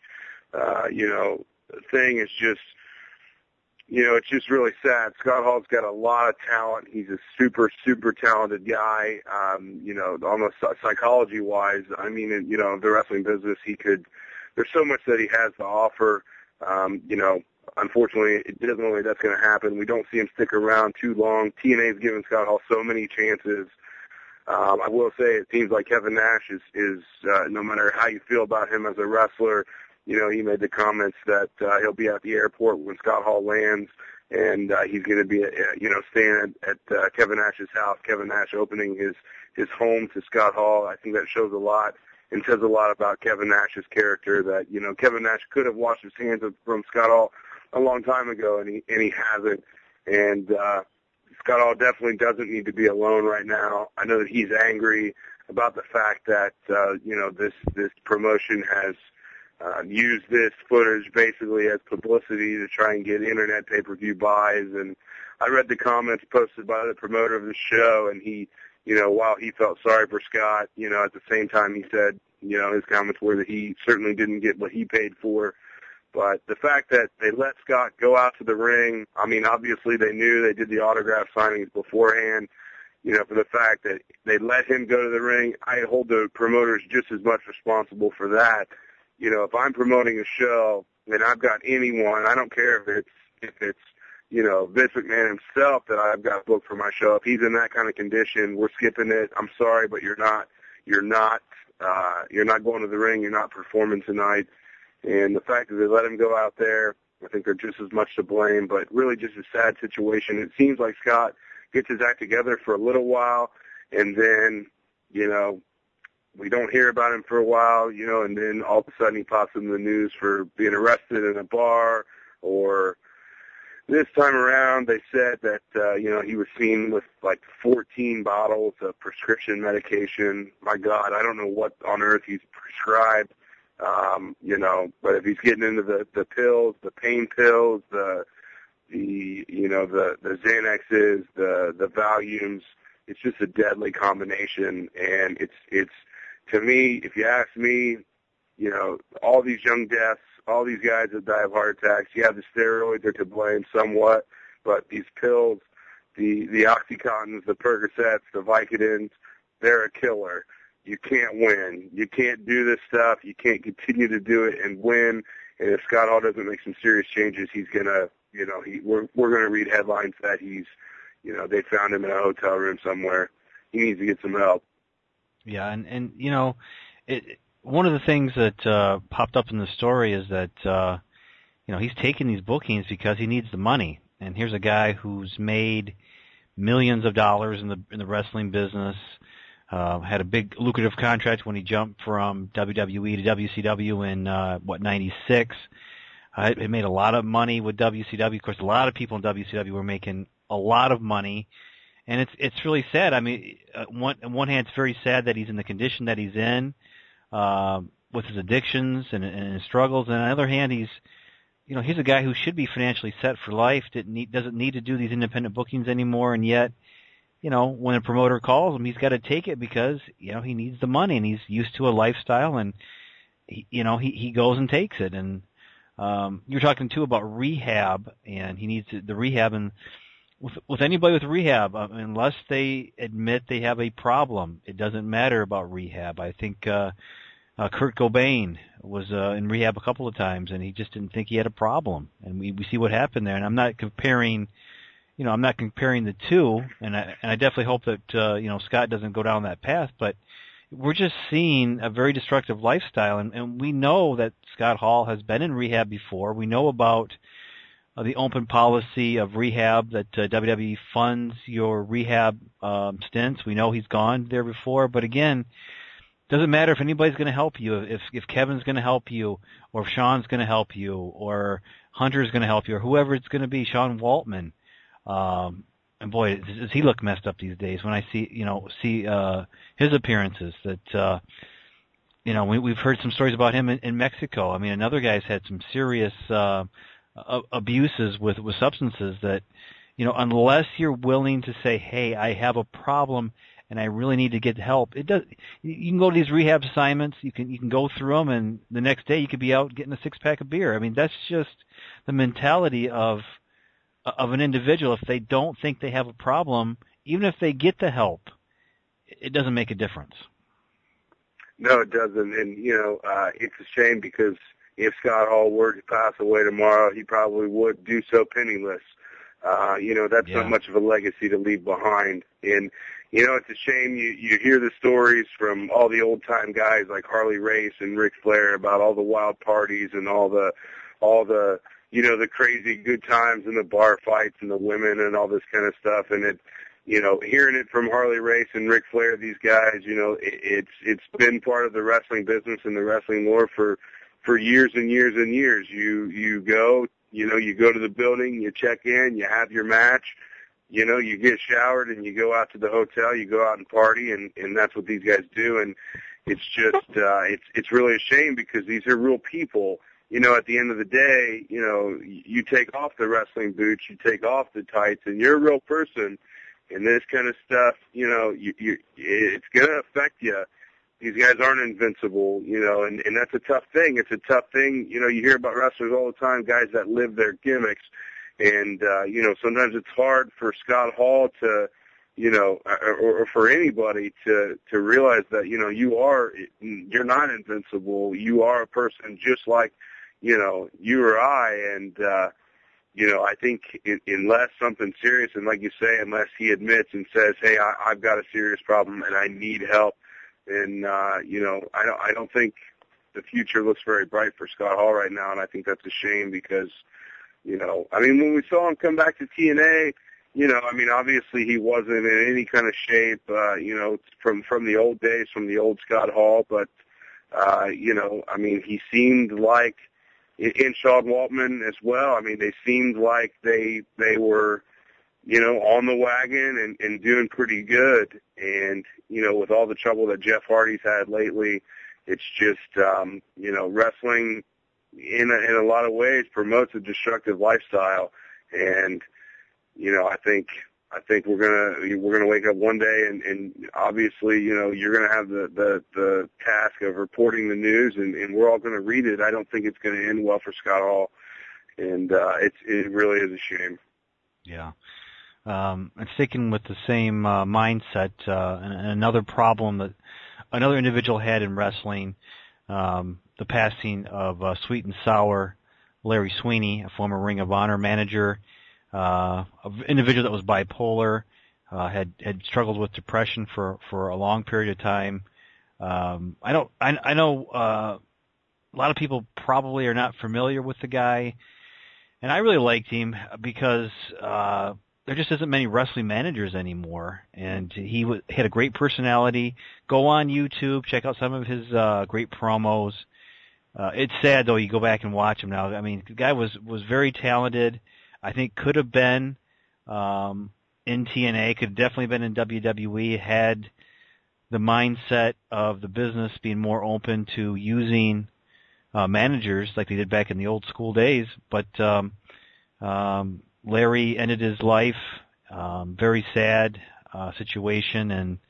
thing is just, it's just really sad. Scott Hall's got a lot of talent. He's a super, super talented guy. Almost psychology-wise. I mean, the wrestling business, there's so much that he has to offer. Unfortunately, it doesn't look like that's going to happen. We don't see him stick around too long. TNA's given Scott Hall so many chances. I will say it seems like Kevin Nash is no matter how you feel about him as a wrestler, he made the comments that he'll be at the airport when Scott Hall lands, and he's going to be, staying at Kevin Nash's house. Kevin Nash opening his home to Scott Hall. I think that shows a lot and says a lot about Kevin Nash's character. That Kevin Nash could have washed his hands from Scott Hall a long time ago, and he hasn't. And Scott Hall definitely doesn't need to be alone right now. I know that he's angry about the fact that this promotion has used this footage basically as publicity to try and get internet pay-per-view buys. And I read the comments posted by the promoter of the show, and he, while he felt sorry for Scott, at the same time he said, his comments were that he certainly didn't get what he paid for. But the fact that they let Scott go out to the ring, I mean, obviously they knew, they did the autograph signings beforehand, for the fact that they let him go to the ring, I hold the promoters just as much responsible for that. If I'm promoting a show and I've got anyone, I don't care if it's Vince McMahon himself that I've got booked for my show. If he's in that kind of condition, we're skipping it. I'm sorry, but you're not going to the ring. You're not performing tonight. And the fact that they let him go out there, I think they're just as much to blame, but really just a sad situation. It seems like Scott gets his act together for a little while, and then, we don't hear about him for a while, and then all of a sudden he pops in the news for being arrested in a bar, or this time around they said that, he was seen with like 14 bottles of prescription medication. My God, I don't know what on earth he's prescribed. But if he's getting into the pills, the pain pills, the Xanaxes, the Valiums, it's just a deadly combination. And it's to me, if you ask me, all these young deaths, all these guys that die of heart attacks, yeah, the steroids are to blame somewhat, but these pills, the Oxycontins, the Percocets, the Vicodins, they're a killer. You can't win. You can't do this stuff. You can't continue to do it and win. And if Scott Hall doesn't make some serious changes, he's gonna, we're gonna read headlines that he's, they found him in a hotel room somewhere. He needs to get some help. Yeah, and one of the things that popped up in the story is that he's taking these bookings because he needs the money. And here's a guy who's made millions of dollars in the wrestling business. Had a big lucrative contract when he jumped from WWE to WCW in, 96. He made a lot of money with WCW. Of course, a lot of people in WCW were making a lot of money. And it's really sad. I mean, on one hand, it's very sad that he's in the condition that he's in, with his addictions and his struggles. And on the other hand, he's a guy who should be financially set for life, doesn't need to do these independent bookings anymore, and yet, when a promoter calls him, he's got to take it because, he needs the money and he's used to a lifestyle, and he goes and takes it. And you're talking too about rehab, and he needs the rehab. And with anybody with rehab, unless they admit they have a problem, it doesn't matter about rehab. I think Kurt Cobain was in rehab a couple of times, and he just didn't think he had a problem. And we see what happened there. And I'm not comparing the two, and I definitely hope that Scott doesn't go down that path. But we're just seeing a very destructive lifestyle, and we know that Scott Hall has been in rehab before. We know about the open policy of rehab, that WWE funds your rehab stints. We know he's gone there before, but again, doesn't matter if anybody's going to help you, if Kevin's going to help you, or if Sean's going to help you, or Hunter's going to help you, or whoever it's going to be, Sean Waltman. And boy, does he look messed up these days when I see his appearances. That we've heard some stories about him in Mexico. I mean, another guy's had some serious abuses with substances that, unless you're willing to say, hey, I have a problem and I really need to get help, you can go to these rehab assignments, you can go through them, and the next day you could be out getting a 6-pack of beer. I mean, that's just the mentality of an individual. If they don't think they have a problem, even if they get the help, it doesn't make a difference. No, it doesn't. And, it's a shame because if Scott Hall were to pass away tomorrow, he probably would do so penniless. That's not much of a legacy to leave behind. And, it's a shame you hear the stories from all the old-time guys like Harley Race and Ric Flair about all the wild parties and all the the crazy good times and the bar fights and the women and all this kind of stuff. And hearing it from Harley Race and Ric Flair, these guys, it's been part of the wrestling business and the wrestling lore for years and years and years. You go to the building, you check in, you have your match, you get showered and you go out to the hotel, you go out and party, and that's what these guys do. And it's just, it's really a shame because these are real people. At the end of the day, you take off the wrestling boots, you take off the tights, and you're a real person. And this kind of stuff, it's going to affect you. These guys aren't invincible, and that's a tough thing. It's a tough thing. You hear about wrestlers all the time, guys that live their gimmicks. And, sometimes it's hard for Scott Hall to, or for anybody to realize that, you're not invincible. You are a person just like, you or I. And, I think unless something serious, and like you say, unless he admits and says, hey, I've got a serious problem and I need help, and, I don't think the future looks very bright for Scott Hall right now, and I think that's a shame because, when we saw him come back to TNA, obviously he wasn't in any kind of shape, from the old days, from the old Scott Hall, but, he seemed like, in Sean Waltman as well, they seemed like they were, on the wagon and doing pretty good. And, with all the trouble that Jeff Hardy's had lately, it's just, wrestling in a lot of ways promotes a destructive lifestyle. And, I think we're gonna wake up one day and obviously, you're gonna have the task of reporting the news and we're all gonna read it. I don't think it's gonna end well for Scott Hall. And, it really is a shame. Yeah. And sticking with the same mindset, and another problem that another individual had in wrestling, the passing of Sweet and Sour Larry Sweeney, a former Ring of Honor manager, an individual that was bipolar, had struggled with depression for a long period of time. I know a lot of people probably are not familiar with the guy, and I really liked him because there just isn't many wrestling managers anymore, and he had a great personality. Go on YouTube, check out some of his great promos. It's sad though, you go back and watch him now. The guy was very talented. I think could have been in TNA, could have definitely been in WWE had the mindset of the business being more open to using managers like they did back in the old school days. But Larry ended his life, very sad situation, and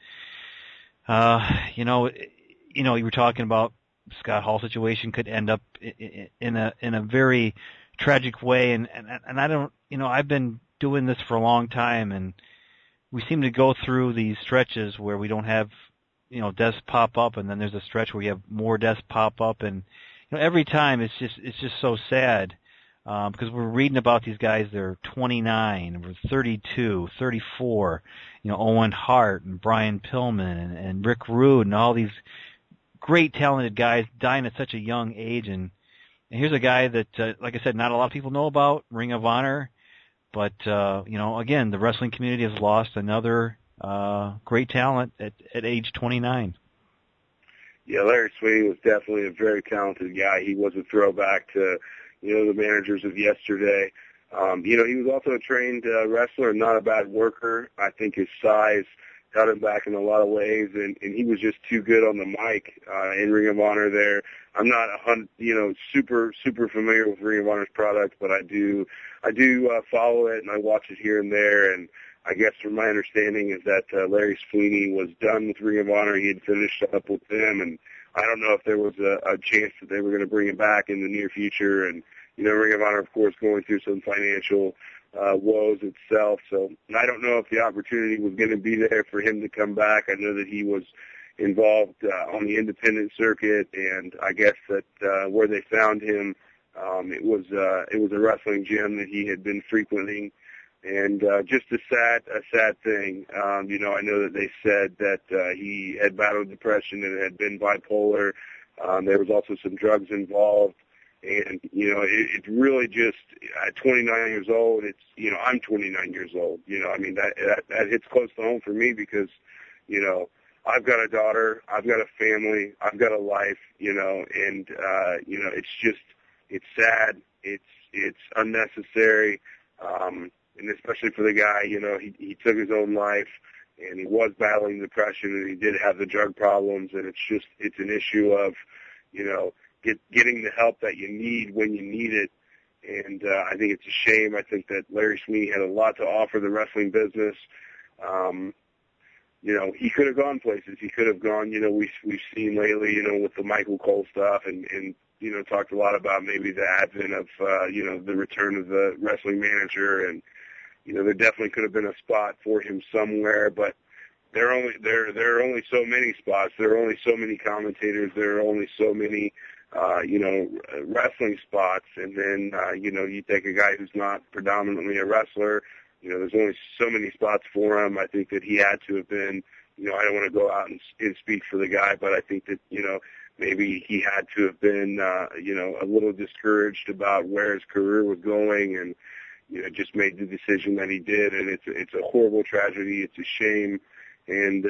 you were talking about Scott Hall situation could end up in a very tragic way, and I don't, I've been doing this for a long time, and we seem to go through these stretches where we don't have, deaths pop up, and then there's a stretch where you have more deaths pop up, and every time it's just so sad, because we're reading about these guys. They're 29, or 32, 34, Owen Hart and Brian Pillman and Rick Rude and all these great talented guys dying at such a young age, and here's a guy that, like I said, not a lot of people know about, Ring of Honor, but again, the wrestling community has lost another great talent at age 29. Yeah, Larry Sweeney was definitely a very talented guy. He was a throwback to, the managers of yesterday. He was also a trained wrestler, not a bad worker. I think his size held him back in a lot of ways, and he was just too good on the mic in Ring of Honor there. I'm not super familiar with Ring of Honor's product, but I do follow it, and I watch it here and there, and I guess from my understanding is that Larry Sweeney was done with Ring of Honor. He had finished up with them, and I don't know if there was a chance that they were going to bring him back in the near future. And, Ring of Honor, of course, going through some financial woes itself. So I don't know if the opportunity was going to be there for him to come back. I know that he was involved on the independent circuit, and I guess that where they found him, it was a wrestling gym that he had been frequenting. And just a sad thing. I know that they said that he had battled depression and had been bipolar. There was also some drugs involved. And, it really just, at 29 years old, it's, I'm 29 years old. That hits close to home for me because, I've got a daughter, I've got a family, I've got a life, and, it's sad, it's unnecessary, and especially for the guy, he took his own life, and he was battling depression, and he did have the drug problems, and it's an issue of, getting the help that you need when you need it. And I think it's a shame. I think that Larry Sweeney had a lot to offer the wrestling business. He could have gone places. He could have gone, we've seen lately, with the Michael Cole stuff and talked a lot about maybe the advent of, the return of the wrestling manager. And, there definitely could have been a spot for him somewhere, but there are only so many spots. There are only so many commentators. There are only so many, wrestling spots. And then, you take a guy who's not predominantly a wrestler, there's only so many spots for him. I think that he had to have been, I don't want to go out and speak for the guy, but I think that, maybe he had to have been, a little discouraged about where his career was going and, just made the decision that he did. And it's a horrible tragedy. It's a shame. And,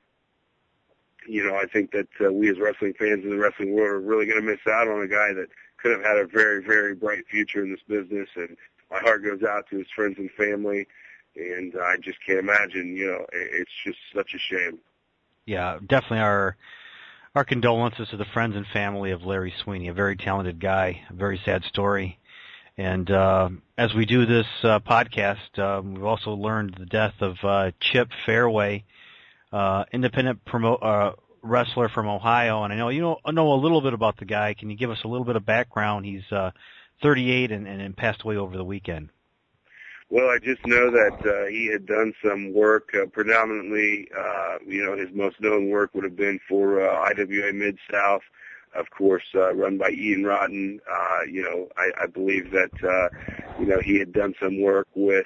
I think that we as wrestling fans in the wrestling world are really going to miss out on a guy that could have had a very, very bright future in this business. And my heart goes out to his friends and family. And I just can't imagine, it's just such a shame. Yeah, definitely our condolences to the friends and family of Larry Sweeney, a very talented guy, a very sad story. And as we do this podcast, we've also learned the death of Chip Fairway, independent wrestler from Ohio. And I know you know a little bit about the guy. Can you give us a little bit of background? He's 38 and passed away over the weekend. Well, I just know that he had done some work, predominantly, his most known work would have been for IWA Mid-South, of course, run by Ian Rotten. I believe that, he had done some work with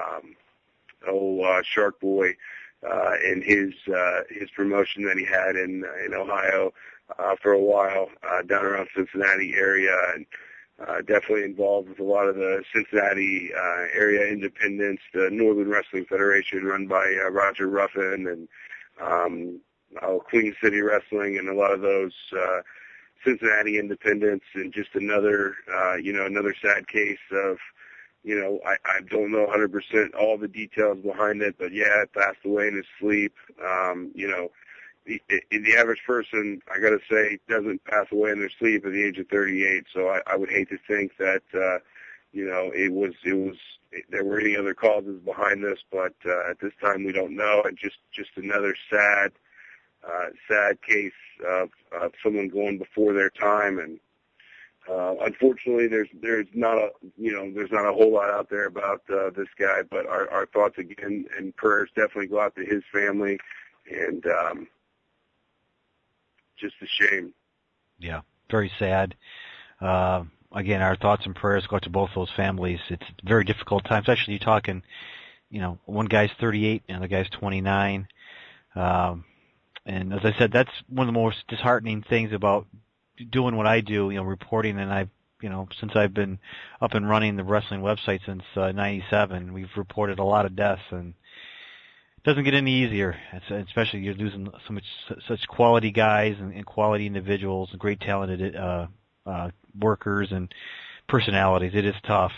Shark Boy and his promotion that he had in Ohio for a while, down around Cincinnati area, and definitely involved with a lot of the Cincinnati area independents, the Northern Wrestling Federation run by Roger Ruffin, and Queen City Wrestling, and a lot of those Cincinnati independents, and just another sad case of I don't know 100% all the details behind it, but yeah, it passed away in his sleep. The average person, I got to say, doesn't pass away in their sleep at the age of 38. So I would hate to think that, there were any other causes behind this, but at this time we don't know. And just another sad case of someone going before their time. And unfortunately, there's not a whole lot out there about this guy. But our thoughts again and prayers definitely go out to his family, and just a shame. Yeah, very sad. Again, our thoughts and prayers go out to both those families. It's very difficult times. Actually, you're talking, one guy's 38 and the other guy's 29. And as I said, that's one of the most disheartening things about doing what I do, reporting. And since I've been up and running the wrestling website since 97, we've reported a lot of deaths, and it doesn't get any easier. Especially you're losing such quality guys and quality individuals and great talented workers and personalities. It is tough.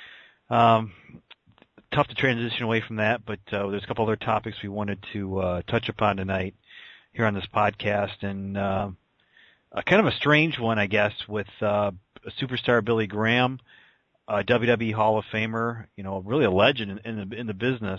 Tough to transition away from that, but there's a couple other topics we wanted to touch upon tonight here on this podcast, and kind of a strange one, I guess, with superstar Billy Graham, WWE Hall of Famer, really a legend in the business.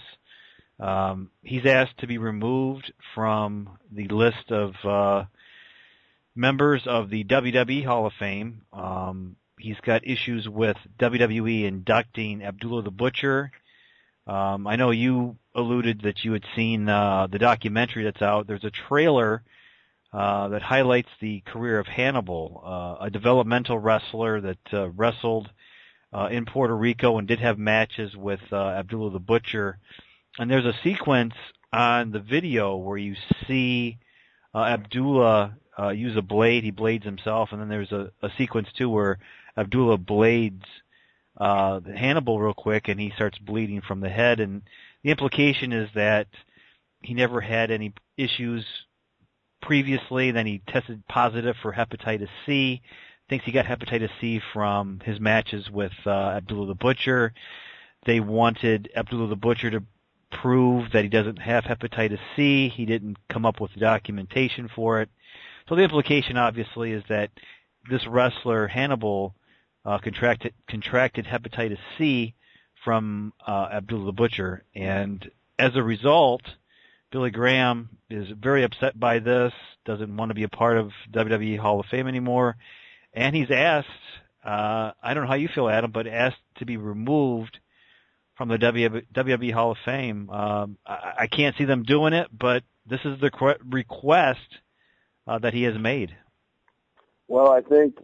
He's asked to be removed from the list of members of the WWE Hall of Fame. He's got issues with WWE inducting Abdullah the Butcher. I know you alluded that you had seen the documentary that's out. There's a trailer that highlights the career of Hannibal, a developmental wrestler that wrestled in Puerto Rico and did have matches with Abdullah the Butcher. And there's a sequence on the video where you see Abdullah use a blade. He blades himself, and then there's a sequence too where Abdullah blades Hannibal real quick, and he starts bleeding from the head. And the implication is that he never had any issues previously. Then he tested positive for hepatitis C. Thinks he got hepatitis C from his matches with Abdullah the Butcher. They wanted Abdullah the Butcher to prove that he doesn't have hepatitis C. He didn't come up with documentation for it. So the implication, obviously, is that this wrestler, Hannibal, contracted hepatitis C from Abdullah the Butcher. And as a result, Billy Graham is very upset by this, doesn't want to be a part of WWE Hall of Fame anymore. And he's asked, I don't know how you feel, Adam, but asked to be removed from the WWE Hall of Fame. I can't see them doing it, but this is the request that he has made. Well, I think,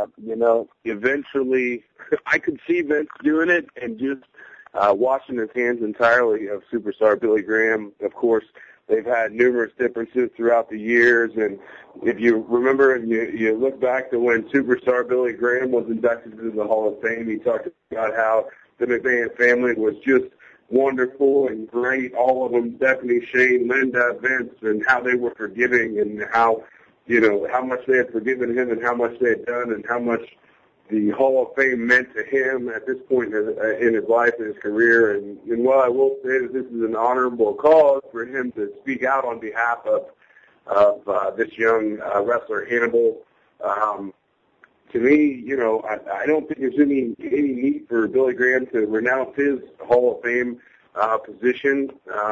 eventually I could see Vince doing it and just washing his hands entirely of superstar Billy Graham. Of course, they've had numerous differences throughout the years, and if you remember and you look back to when superstar Billy Graham was inducted into the Hall of Fame, he talked about how the McMahon family was just wonderful and great, all of them, Stephanie, Shane, Linda, Vince, and how they were forgiving and how much they had forgiven him and how much they had done and how much the Hall of Fame meant to him at this point in his life and his career. And while I will say that this is an honorable cause for him to speak out on behalf of this young wrestler, Hannibal, to me, I don't think there's any need for Billy Graham to renounce his Hall of Fame position.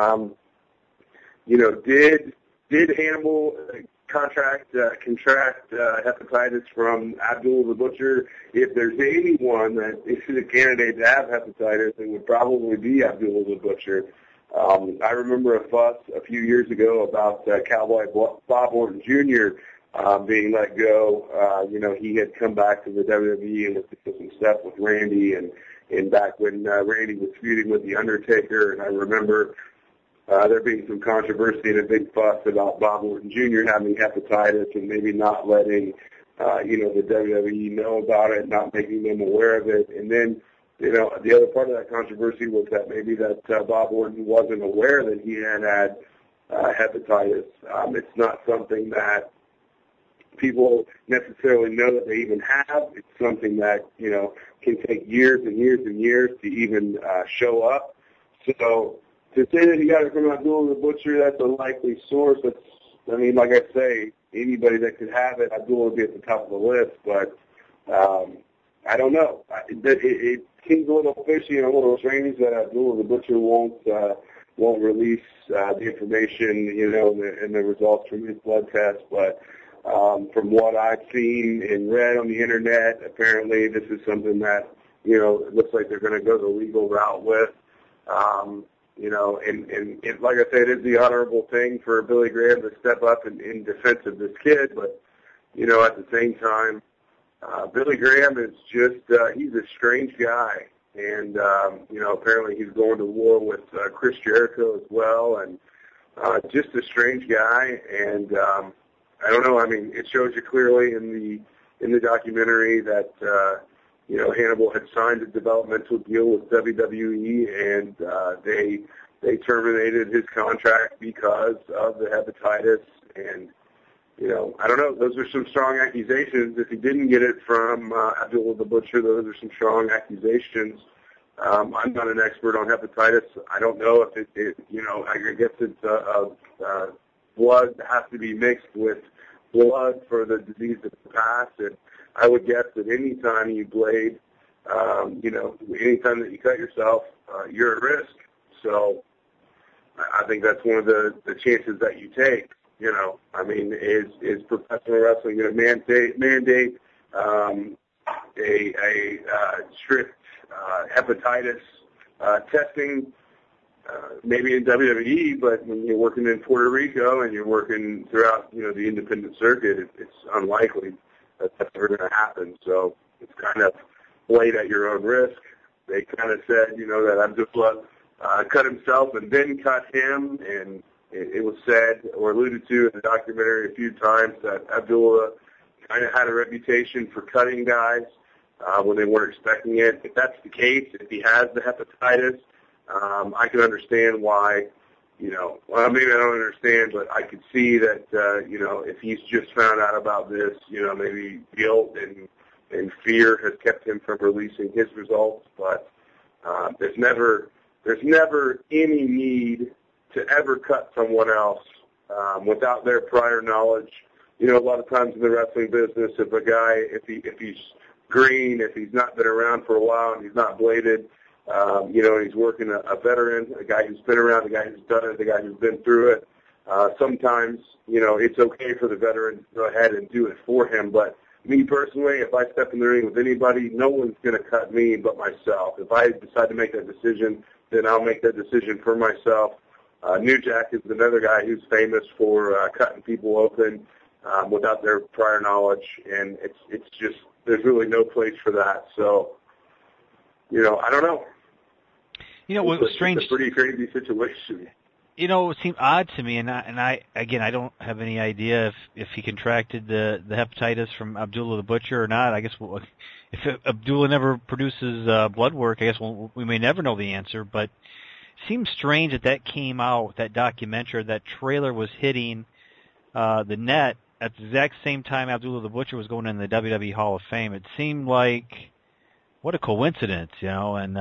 Did Hannibal contract hepatitis from Abdullah the Butcher? If there's anyone that is a candidate to have hepatitis, it would probably be Abdullah the Butcher. I remember a fuss a few years ago about Cowboy Bob Orton Jr. Being let go. He had come back to the WWE and was doing some stuff with Randy and back when Randy was feuding with The Undertaker, and I remember there being some controversy and a big fuss about Bob Orton Jr. having hepatitis and maybe not letting, the WWE know about it, not making them aware of it. And then, the other part of that controversy was that maybe that Bob Orton wasn't aware that he had hepatitis. It's not something that, people necessarily know that they even have. It's something that, can take years and years and years to even show up. So to say that you got it from Abdullah the Butcher, that's a likely source. Like I say, anybody that could have it, Abdullah would be at the top of the list. But I don't know. It seems a little fishy and a little strange that Abdullah the Butcher won't release the information, and the results from his blood test. But from what I've seen and read on the internet, apparently this is something that, it looks like they're going to go the legal route with. And like I said, it is the honorable thing for Billy Graham to step up in defense of this kid. But, at the same time, Billy Graham is just, he's a strange guy. And, apparently he's going to war with Chris Jericho as well. And just a strange guy. And I don't know. It shows you clearly in the documentary that, Hannibal had signed a developmental deal with WWE, and they terminated his contract because of the hepatitis. And, I don't know. Those are some strong accusations. If he didn't get it from Abdullah the Butcher, those are some strong accusations. I'm not an expert on hepatitis. I don't know if I guess it's blood has to be mixed with blood for the disease to pass. And I would guess that any time you blade, any time that you cut yourself, you're at risk. So I think that's one of the chances that you take. Is professional wrestling going to mandate a strict hepatitis testing? Maybe in WWE, but when you're working in Puerto Rico and you're working throughout, the independent circuit, it's unlikely that that's ever going to happen. So it's kind of played at your own risk. They kind of said, that Abdullah cut himself and then cut him, and it was said or alluded to in the documentary a few times that Abdullah kind of had a reputation for cutting guys when they weren't expecting it. If that's the case, if he has the hepatitis, I can understand why, maybe I don't understand, but I could see that, if he's just found out about this, maybe guilt and fear has kept him from releasing his results. But there's never any need to ever cut someone else without their prior knowledge. A lot of times in the wrestling business, if a guy, if he's green, if he's not been around for a while and he's not bladed, and he's working a veteran, a guy who's been around, a guy who's done it, a guy who's been through it. Sometimes, it's okay for the veteran to go ahead and do it for him. But me personally, if I step in the ring with anybody, no one's going to cut me but myself. If I decide to make that decision, then I'll make that decision for myself. New Jack is another guy who's famous for cutting people open without their prior knowledge, and it's just there's really no place for that. So, I don't know. What was strange? It's a pretty crazy situation. It seemed odd to me, and I don't have any idea if he contracted the hepatitis from Abdullah the Butcher or not. I guess if Abdullah never produces blood work, I guess we may never know the answer. But it seems strange that came out, that documentary, that trailer was hitting the net at the exact same time Abdullah the Butcher was going in the WWE Hall of Fame. It seemed like, what a coincidence, and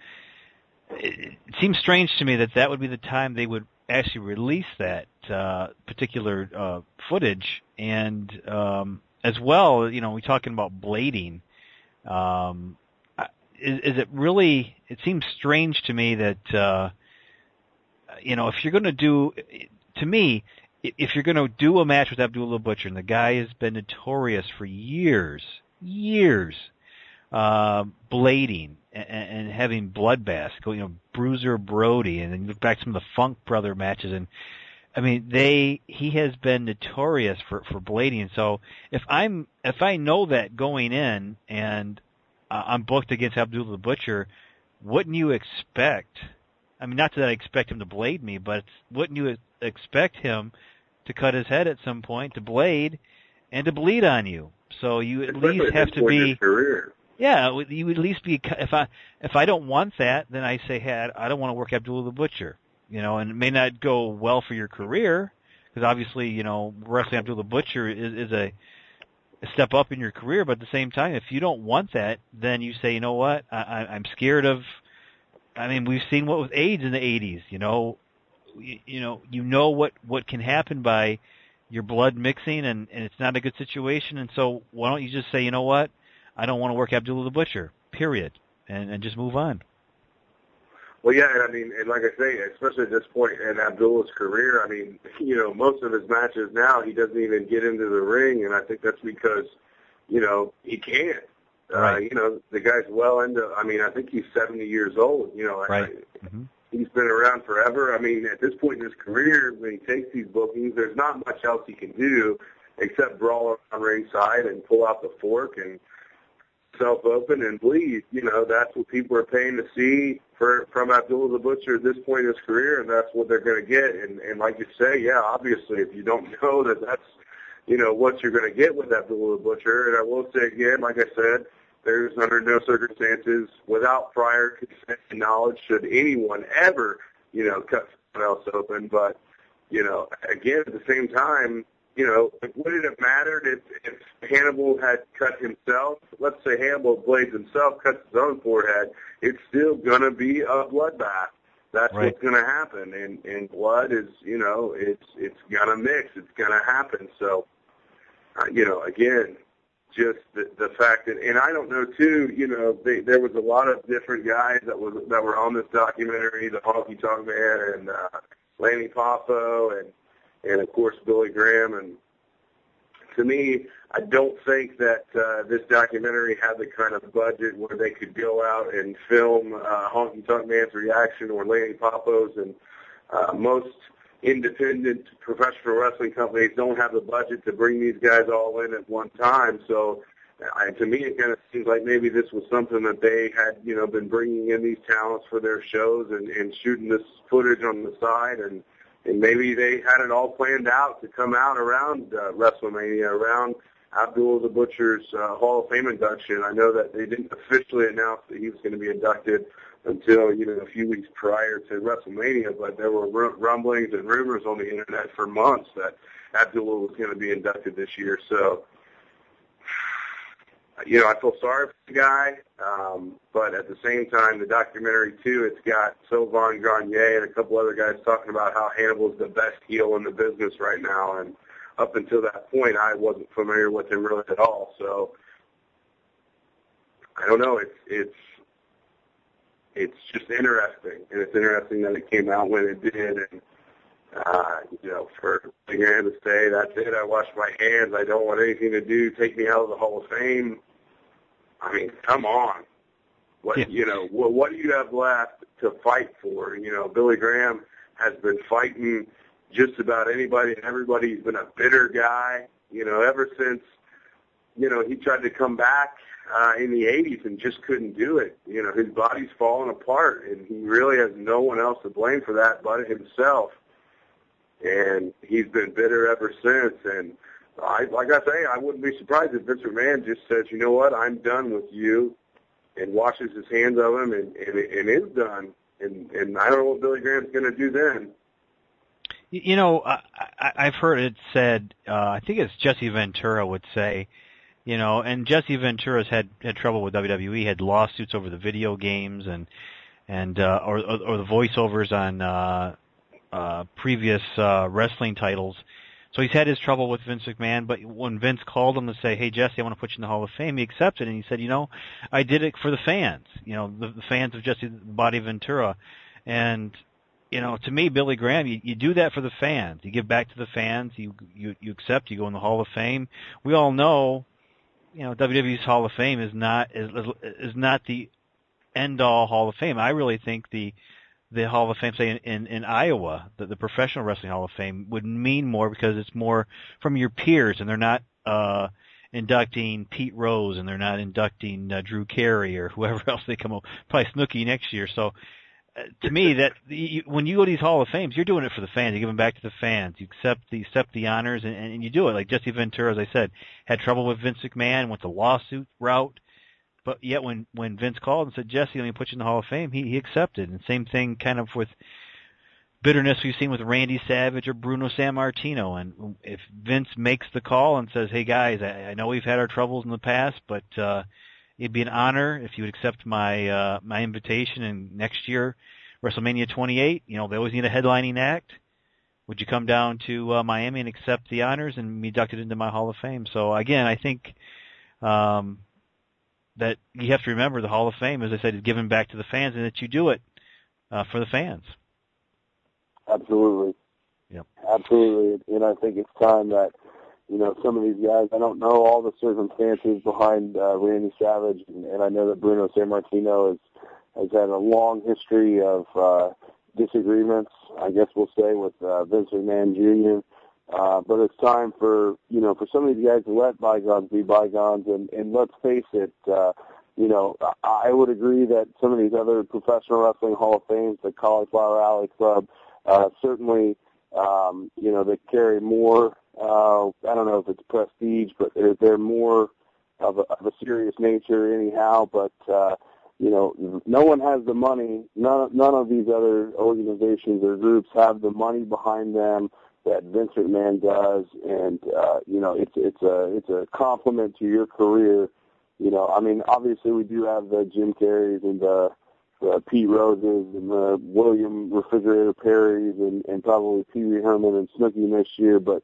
it seems strange to me that would be the time they would actually release that particular footage. And as well, we're talking about blading. Is it really, it seems strange to me that, if you're going to do, to me, if you're going to do a match with Abdullah Butcher, and the guy has been notorious for years, blading and having bloodbaths, Bruiser Brody, and then you look back at some of the Funk Brother matches, and he has been notorious for blading. So if I know that going in and I'm booked against Abdullah the Butcher, wouldn't you expect? Not that I expect him to blade me, but wouldn't you expect him to cut his head at some point, to blade, and to bleed on you? So you at least have to be. Yeah, you would at least be. If I don't want that, then I say, hey, I don't want to work Abdullah the Butcher. And it may not go well for your career, because obviously, wrestling Abdullah the Butcher is step up in your career. But at the same time, if you don't want that, then you say, you know what, I'm scared of. I mean, we've seen what with AIDS in the 80s. You know what can happen by your blood mixing, and it's not a good situation. And so why don't you just say, you know what, I don't want to work Abdullah the Butcher, period, and just move on. Well, yeah, and I mean, and like I say, especially at this point in Abdullah's career, I mean, most of his matches now, he doesn't even get into the ring, and I think that's because, he can't. Right. The guy's well into, I think he's 70 years old, Right. He's been around forever. I mean, at this point in his career, when he takes these bookings, there's not much else he can do except brawl around ringside and pull out the fork and self open and bleed. That's what people are paying to see from Abdullah the Butcher at this point in his career, and that's what they're going to get. And like you say, yeah, obviously, if you don't know that's what you're going to get with Abdullah the Butcher, and I will say again, like I said, there's under no circumstances, without prior consent and knowledge, should anyone ever, cut someone else open. But, again, at the same time, would it have mattered if Hannibal had cut himself? Let's say Hannibal Blades himself cuts his own forehead. It's still going to be a bloodbath. That's right. What's going to happen. And blood is, it's going to mix. It's going to happen. So, again, just the fact that, and I don't know too, there was a lot of different guys that were on this documentary, the Honky Tonk Man and Lanny Poffo and of course Billy Graham. And to me, I don't think that this documentary had the kind of budget where they could go out and film Honky Tonk Man's reaction or Lanny Poffo's, and most independent professional wrestling companies don't have the budget to bring these guys all in at one time. So to me, it kind of seems like maybe this was something that they had, been bringing in these talents for their shows and shooting this footage on the side. And maybe they had it all planned out to come out around WrestleMania, around Abdullah the Butcher's Hall of Fame induction. I know that they didn't officially announce that he was going to be inducted until, a few weeks prior to WrestleMania, but there were rumblings and rumors on the internet for months that Abdullah was going to be inducted this year. So, I feel sorry for the guy, but at the same time, the documentary, too, it's got Sylvain Grenier and a couple other guys talking about how Hannibal's the best heel in the business right now, and up until that point, I wasn't familiar with him really at all. So, I don't know, it's just interesting, and it's interesting that it came out when it did, and, for Billy Graham to say, that's it, I wash my hands, I don't want anything to do, take me out of the Hall of Fame. I mean, come on. What do you have left to fight for? Billy Graham has been fighting just about anybody and everybody. He's been a bitter guy, ever since, he tried to come back in the 80s and just couldn't do it. His body's falling apart, and he really has no one else to blame for that but himself. And he's been bitter ever since. And like I say, I wouldn't be surprised if Vince McMahon just says, you know what, I'm done with you, and washes his hands of him and is done. And I don't know what Billy Graham's going to do then. I've heard it said, I think it's Jesse Ventura would say, and Jesse Ventura's had trouble with WWE, had lawsuits over the video games and or the voiceovers on previous wrestling titles. So he's had his trouble with Vince McMahon, but when Vince called him to say, hey, Jesse, I want to put you in the Hall of Fame, he accepted, and he said, I did it for the fans, the fans of Jesse the Body Ventura. And, to me, Billy Graham, you do that for the fans. You give back to the fans. You accept. You go in the Hall of Fame. We all know, WWE's Hall of Fame is not the end-all Hall of Fame. I really think the Hall of Fame, say in Iowa, the Professional Wrestling Hall of Fame would mean more because it's more from your peers, and they're not inducting Pete Rose, and they're not inducting Drew Carey or whoever else they come up. Probably Snooki next year. So to me, that when you go to these Hall of Fames, you're doing it for the fans. You give them back to the fans. You accept the honors, and you do it. Like Jesse Ventura, as I said, had trouble with Vince McMahon, went the lawsuit route. But yet when Vince called and said, Jesse, let me put you in the Hall of Fame, he accepted. And same thing kind of with bitterness we've seen with Randy Savage or Bruno Sammartino. And if Vince makes the call and says, hey guys, I know we've had our troubles in the past, but it'd be an honor if you would accept my my invitation, and next year, WrestleMania 28, they always need a headlining act. Would you come down to Miami and accept the honors and be inducted into my Hall of Fame? So again, I think that you have to remember the Hall of Fame, as I said, is given back to the fans, and that you do it for the fans. Absolutely. Yep. Absolutely. And I think it's time that, some of these guys, I don't know all the circumstances behind Randy Savage, and I know that Bruno Sammartino has had a long history of disagreements, I guess we'll say, with Vince McMahon Jr., but it's time for some of these guys to let bygones be bygones, and let's face it, I would agree that some of these other professional wrestling Hall of Fames, the Cauliflower Alley Club, certainly, they carry more, I don't know if it's prestige, but they're more of a serious nature anyhow, but, no one has the money, none of these other organizations or groups have the money behind them that Vince McMahon does, and it's a compliment to your career. Obviously we do have the Jim Carreys and the Pete Roses and the William Refrigerator Perrys and probably Pee Wee Herman and Snooki next year, but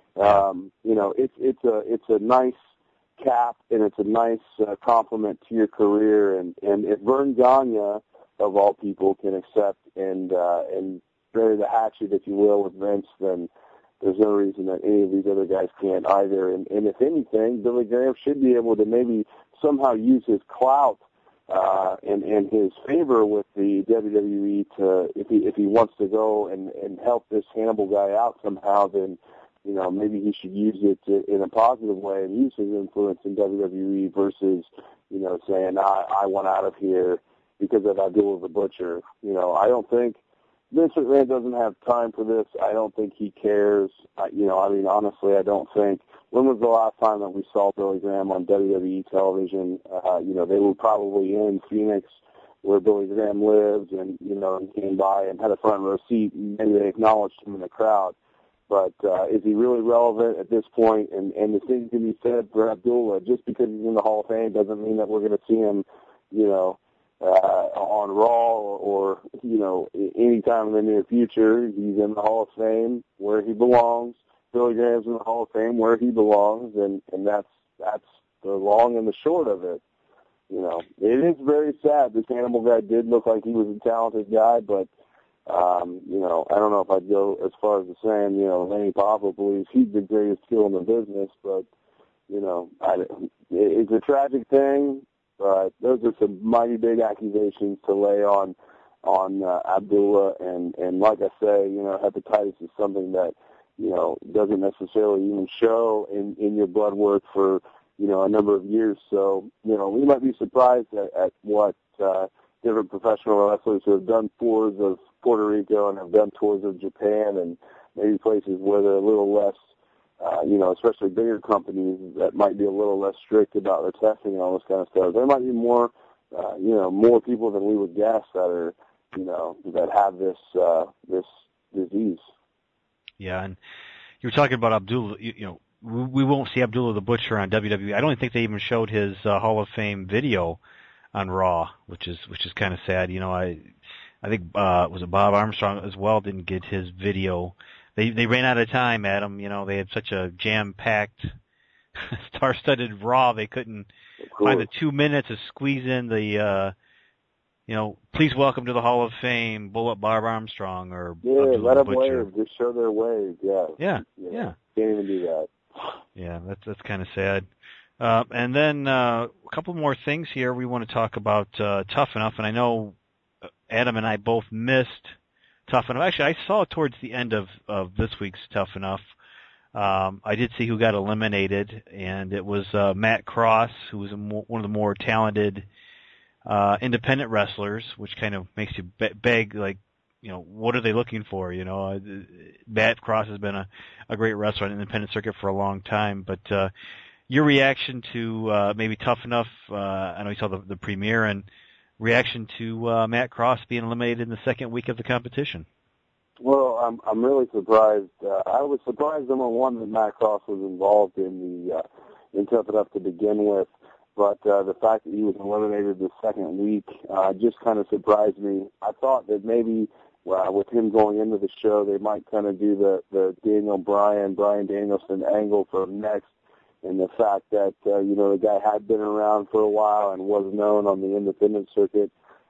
it's a nice cap, and it's a nice compliment to your career, and if Vern Gagne, of all people, can accept and bury the hatchet, if you will, with Vince, then there's no reason that any of these other guys can't either. And if anything, Billy Graham should be able to maybe somehow use his clout and his favor with the WWE to, if he wants to go and help this Hannibal guy out somehow, then maybe he should use it in a positive way and use his influence in WWE versus saying I want out of here because of Abdullah the Butcher. I don't think Vince McMahon doesn't have time for this. I don't think he cares. Honestly, I don't think. When was the last time that we saw Billy Graham on WWE television? They were probably in Phoenix where Billy Graham lived, and, he came by and had a front row seat, and maybe they acknowledged him in the crowd. But is he really relevant at this point? And the same can be said for Abdullah. Just because he's in the Hall of Fame doesn't mean that we're going to see him, on Raw or any time in the near future. He's in the Hall of Fame where he belongs. Billy Graham's in the Hall of Fame where he belongs, and that's the long and the short of it. It is very sad. This Hannibal guy did look like he was a talented guy, but I don't know if I'd go as far as to saying, Lanny Poffo believes he's the greatest heel in the business, but it's a tragic thing. But those are some mighty big accusations to lay on Abdullah, and like I say, hepatitis is something that doesn't necessarily even show in your blood work for a number of years. So we might be surprised at what different professional wrestlers who have done tours of Puerto Rico and have done tours of Japan and maybe places where they're a little less. Especially bigger companies that might be a little less strict about their testing and all this kind of stuff. There might be more, more people than we would guess that are, that have this disease. Yeah, and you were talking about Abdullah. We won't see Abdullah the Butcher on WWE. I don't think they even showed his Hall of Fame video on Raw, which is kind of sad. I think was it Bob Armstrong as well didn't get his video. They ran out of time, Adam. They had such a jam-packed, star-studded Raw. They couldn't find the 2 minutes to squeeze in the, please welcome to the Hall of Fame, Bullet Bob Armstrong or let them Butcher. wave. Just show their wave. Yeah. Yeah. Can't even do that. Yeah, that's kind of sad. And then a couple more things here we want to talk about Tough Enough, and I know Adam and I both missed Tough Enough. Actually, I saw towards the end of this week's Tough Enough. I did see who got eliminated, and it was Matt Cross, who was one of the more talented independent wrestlers, which kind of makes you beg, like, what are they looking for? Matt Cross has been a great wrestler on the independent circuit for a long time, but your reaction to maybe Tough Enough, I know you saw the premiere, and reaction to Matt Cross being eliminated in the second week of the competition. Well, I'm really surprised. I was surprised, number one, that Matt Cross was involved in Tough It Up to begin with. But the fact that he was eliminated the second week just kind of surprised me. I thought that maybe with him going into the show, they might kind of do the Brian Danielson angle for next, and the fact that the guy had been around for a while and was known on the independent circuit.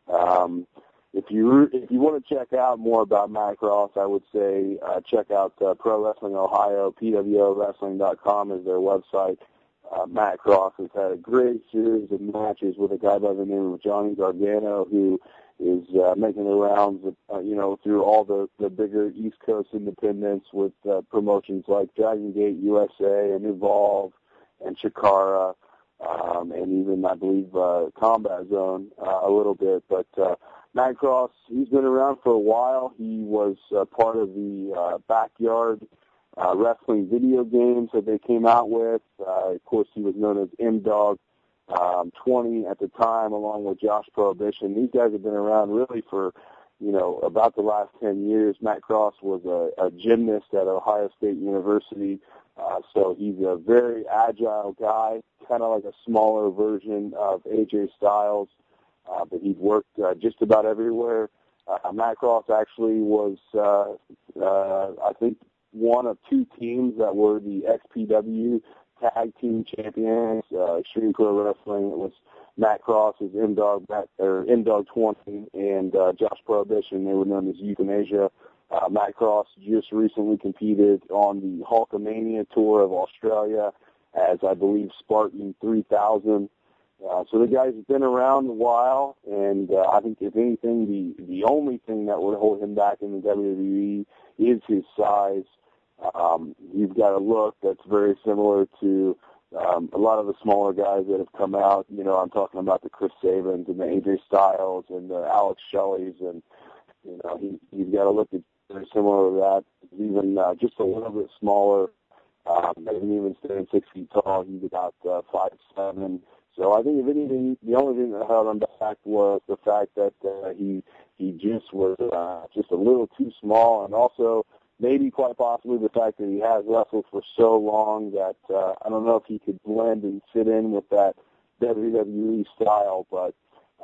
If you want to check out more about Matt Cross, I would say check out Pro Wrestling Ohio. PWOWrestling.com is their website. Matt Cross has had a great series of matches with a guy by the name of Johnny Gargano, who is making the rounds, through all the bigger East Coast independents with promotions like Dragon Gate USA and Evolve and Chikara, and even, I believe, Combat Zone a little bit. But Matt Cross, he's been around for a while. He was part of the Backyard wrestling video games that they came out with. Of course, he was known as M-Dog 20 at the time, along with Josh Prohibition. These guys have been around really for, about the last 10 years. Matt Cross was a gymnast at Ohio State University, so he's a very agile guy, kind of like a smaller version of AJ Styles, but he's worked just about everywhere. Matt Cross actually was, I think, one of two teams that were the XPW Tag Team Champions, Extreme Pro Wrestling. It was Matt Cross's M-Dog 20 and Josh Prohibition. They were known as Euthanasia. Matt Cross just recently competed on the Hulkamania Tour of Australia as, I believe, Spartan 3000. So the guy's been around a while, and I think, if anything, the only thing that would hold him back in the WWE is his size. He's got a look that's very similar to a lot of the smaller guys that have come out. I'm talking about the Chris Sabins and the AJ Styles and the Alex Shelley's, and he's got a look that's very similar to that. He's even just a little bit smaller. Doesn't even stand 6 feet tall. He's about 5'7". So I think, if anything, the only thing that held him back was the fact that he just was just a little too small, and also maybe quite possibly the fact that he has wrestled for so long that I don't know if he could blend and fit in with that WWE style, but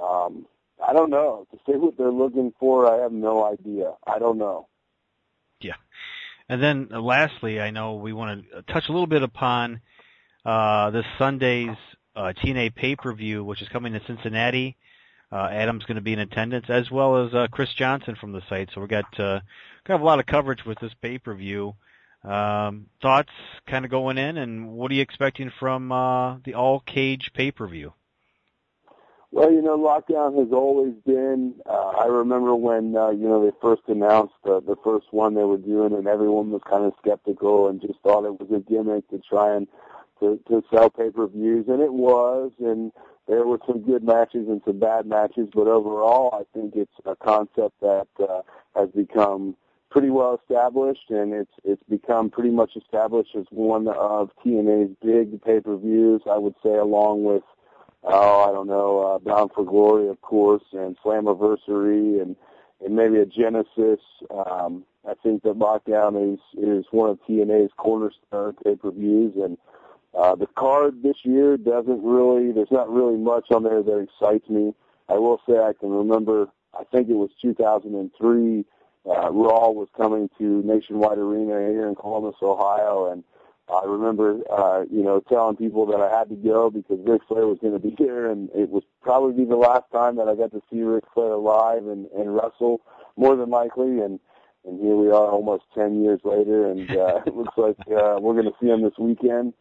I don't know. To say what they're looking for, I have no idea. I don't know. Yeah. And then lastly, I know we want to touch a little bit upon this Sunday's TNA pay-per-view, which is coming to Cincinnati. Adam's going to be in attendance, as well as Chris Johnson from the site. So we got a lot of coverage with this pay-per-view. Thoughts kind of going in, and what are you expecting from the All Cage pay-per-view? Well, Lockdown has always been, I remember when, they first announced the first one they were doing, and everyone was kind of skeptical and just thought it was a gimmick to try and to sell pay-per-views, and it was, and there were some good matches and some bad matches, but overall I think it's a concept that has become pretty well established, and it's become pretty much established as one of TNA's big pay-per-views, I would say, along with, Bound for Glory, of course, and Slammiversary, and maybe a Genesis. I think that Lockdown is one of TNA's cornerstone pay-per-views, and the card this year there's not really much on there that excites me. I will say I can remember, I think it was 2003, Raw was coming to Nationwide Arena here in Columbus, Ohio, and I remember, telling people that I had to go because Ric Flair was going to be here, and it was probably the last time that I got to see Ric Flair live and wrestle, more than likely, and here we are almost 10 years later, and it looks like we're going to see him this weekend.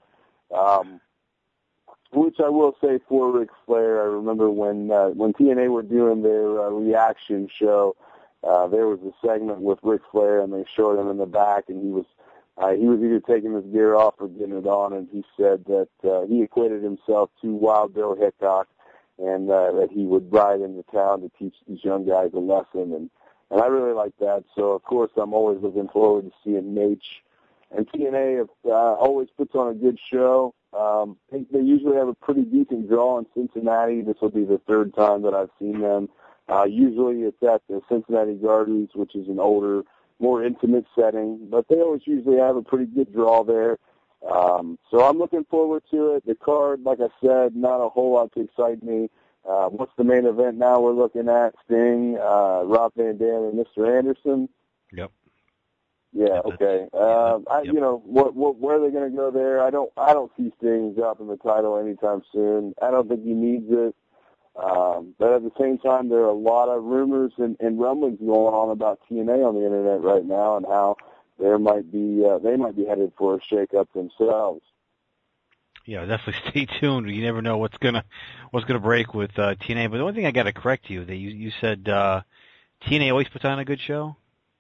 Which I will say for Ric Flair, I remember when TNA were doing their reaction show, there was a segment with Ric Flair, and they showed him in the back, and he was either taking his gear off or getting it on, and he said that he equated himself to Wild Bill Hickok, and that he would ride into town to teach these young guys a lesson, and I really like that. So of course I'm always looking forward to seeing Nate. And TNA always puts on a good show. I think they usually have a pretty decent draw in Cincinnati. This will be the third time that I've seen them. Usually it's at the Cincinnati Gardens, which is an older more intimate setting, but they always usually have a pretty good draw there. So I'm looking forward to it. The card, like I said, not a whole lot to excite me. What's the main event now we're looking at? Sting, Rob Van Dam, and Mr. Anderson. Yep. Yeah. Okay. You know, where are they going to go there? I don't see Sting dropping the title anytime soon. I don't think he needs it. But at the same time, there are a lot of rumors and rumblings going on about TNA on the internet right now, and how they might be headed for a shake-up themselves. Yeah, definitely stay tuned. You never know what's gonna break with TNA. But the one thing I got to correct you, that you said TNA always puts on a good show.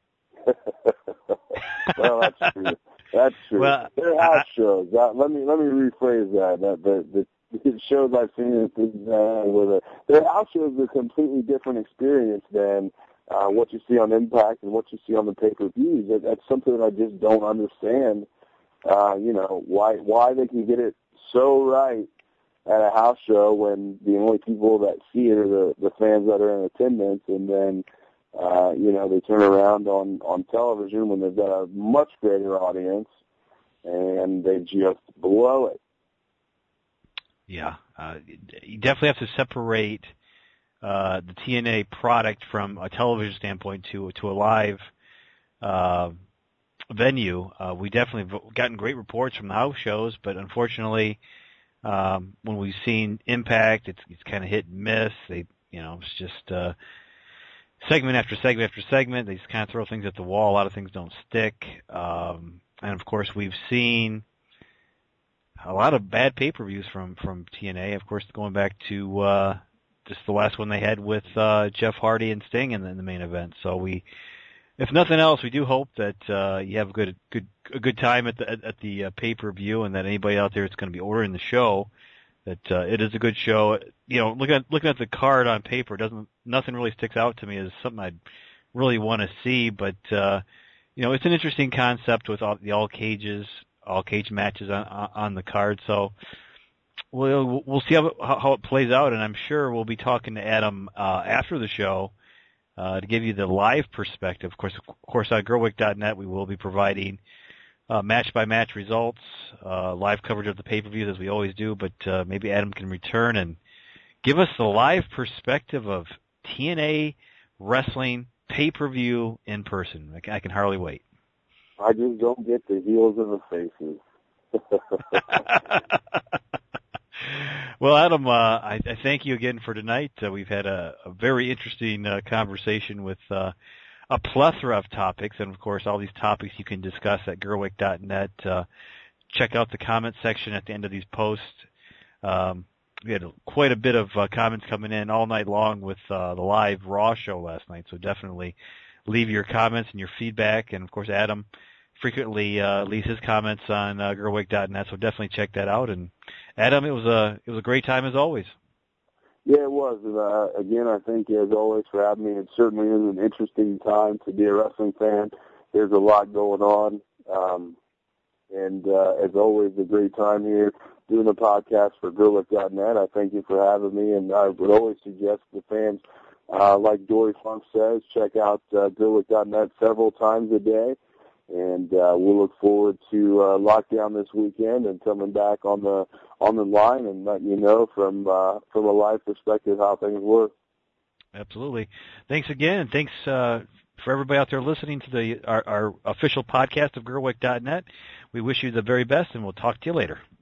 Well, that's true. That's true. Well, their house shows. Let me rephrase that. The shows I've seen their house shows are a completely different experience than what you see on Impact and what you see on the pay-per-views. That's something that I just don't understand. You know, why they can get it so right at a house show when the only people that see it are the fans that are in attendance, and then you know, they turn around on television when they've got a much greater audience and they just blow it. Yeah, you definitely have to separate the TNA product from a television standpoint to a live venue. We definitely have gotten great reports from the house shows, but unfortunately, when we've seen Impact, it's kind of hit and miss. It's just segment after segment after segment. They just kind of throw things at the wall. A lot of things don't stick. And of course, we've seen a lot of bad pay-per-views from TNA. Of course, going back to just the last one they had with Jeff Hardy and Sting in the main event. So if nothing else, we do hope that you have a good time at the pay-per-view, and that anybody out there that's going to be ordering the show, that it is a good show. You know, looking at the card on paper, nothing really sticks out to me as something I'd really want to see. But you know, it's an interesting concept with all cage matches on the card. So we'll see how it plays out, and I'm sure we'll be talking to Adam after the show to give you the live perspective. Of course, on GirlWick.net we will be providing match-by-match results, live coverage of the pay-per-views as we always do, but maybe Adam can return and give us the live perspective of TNA wrestling pay-per-view in person. I can hardly wait. I just don't get the heels and the faces. Well, Adam, I thank you again for tonight. We've had a very interesting conversation with a plethora of topics, and of course, all these topics you can discuss at GirlWick.net. Check out the comment section at the end of these posts. We had quite a bit of comments coming in all night long with the live Raw show last night, so definitely leave your comments and your feedback. And of course, Adam frequently leaves his comments on GirlWick.net, so definitely check that out. And Adam, it was a great time as always. Yeah, it was. Again, I thank you as always for having me. It certainly is an interesting time to be a wrestling fan. There's a lot going on, and as always, a great time here doing a podcast for GirlWick.net. I thank you for having me, and I would always suggest the fans, like Dory Funk says, check out GirlWick.net several times a day. And we'll look forward to lockdown this weekend and coming back on the line and letting you know from a live perspective how things work. Absolutely. Thanks again, and thanks for everybody out there listening to our official podcast of GirlWick.net. We wish you the very best, and we'll talk to you later.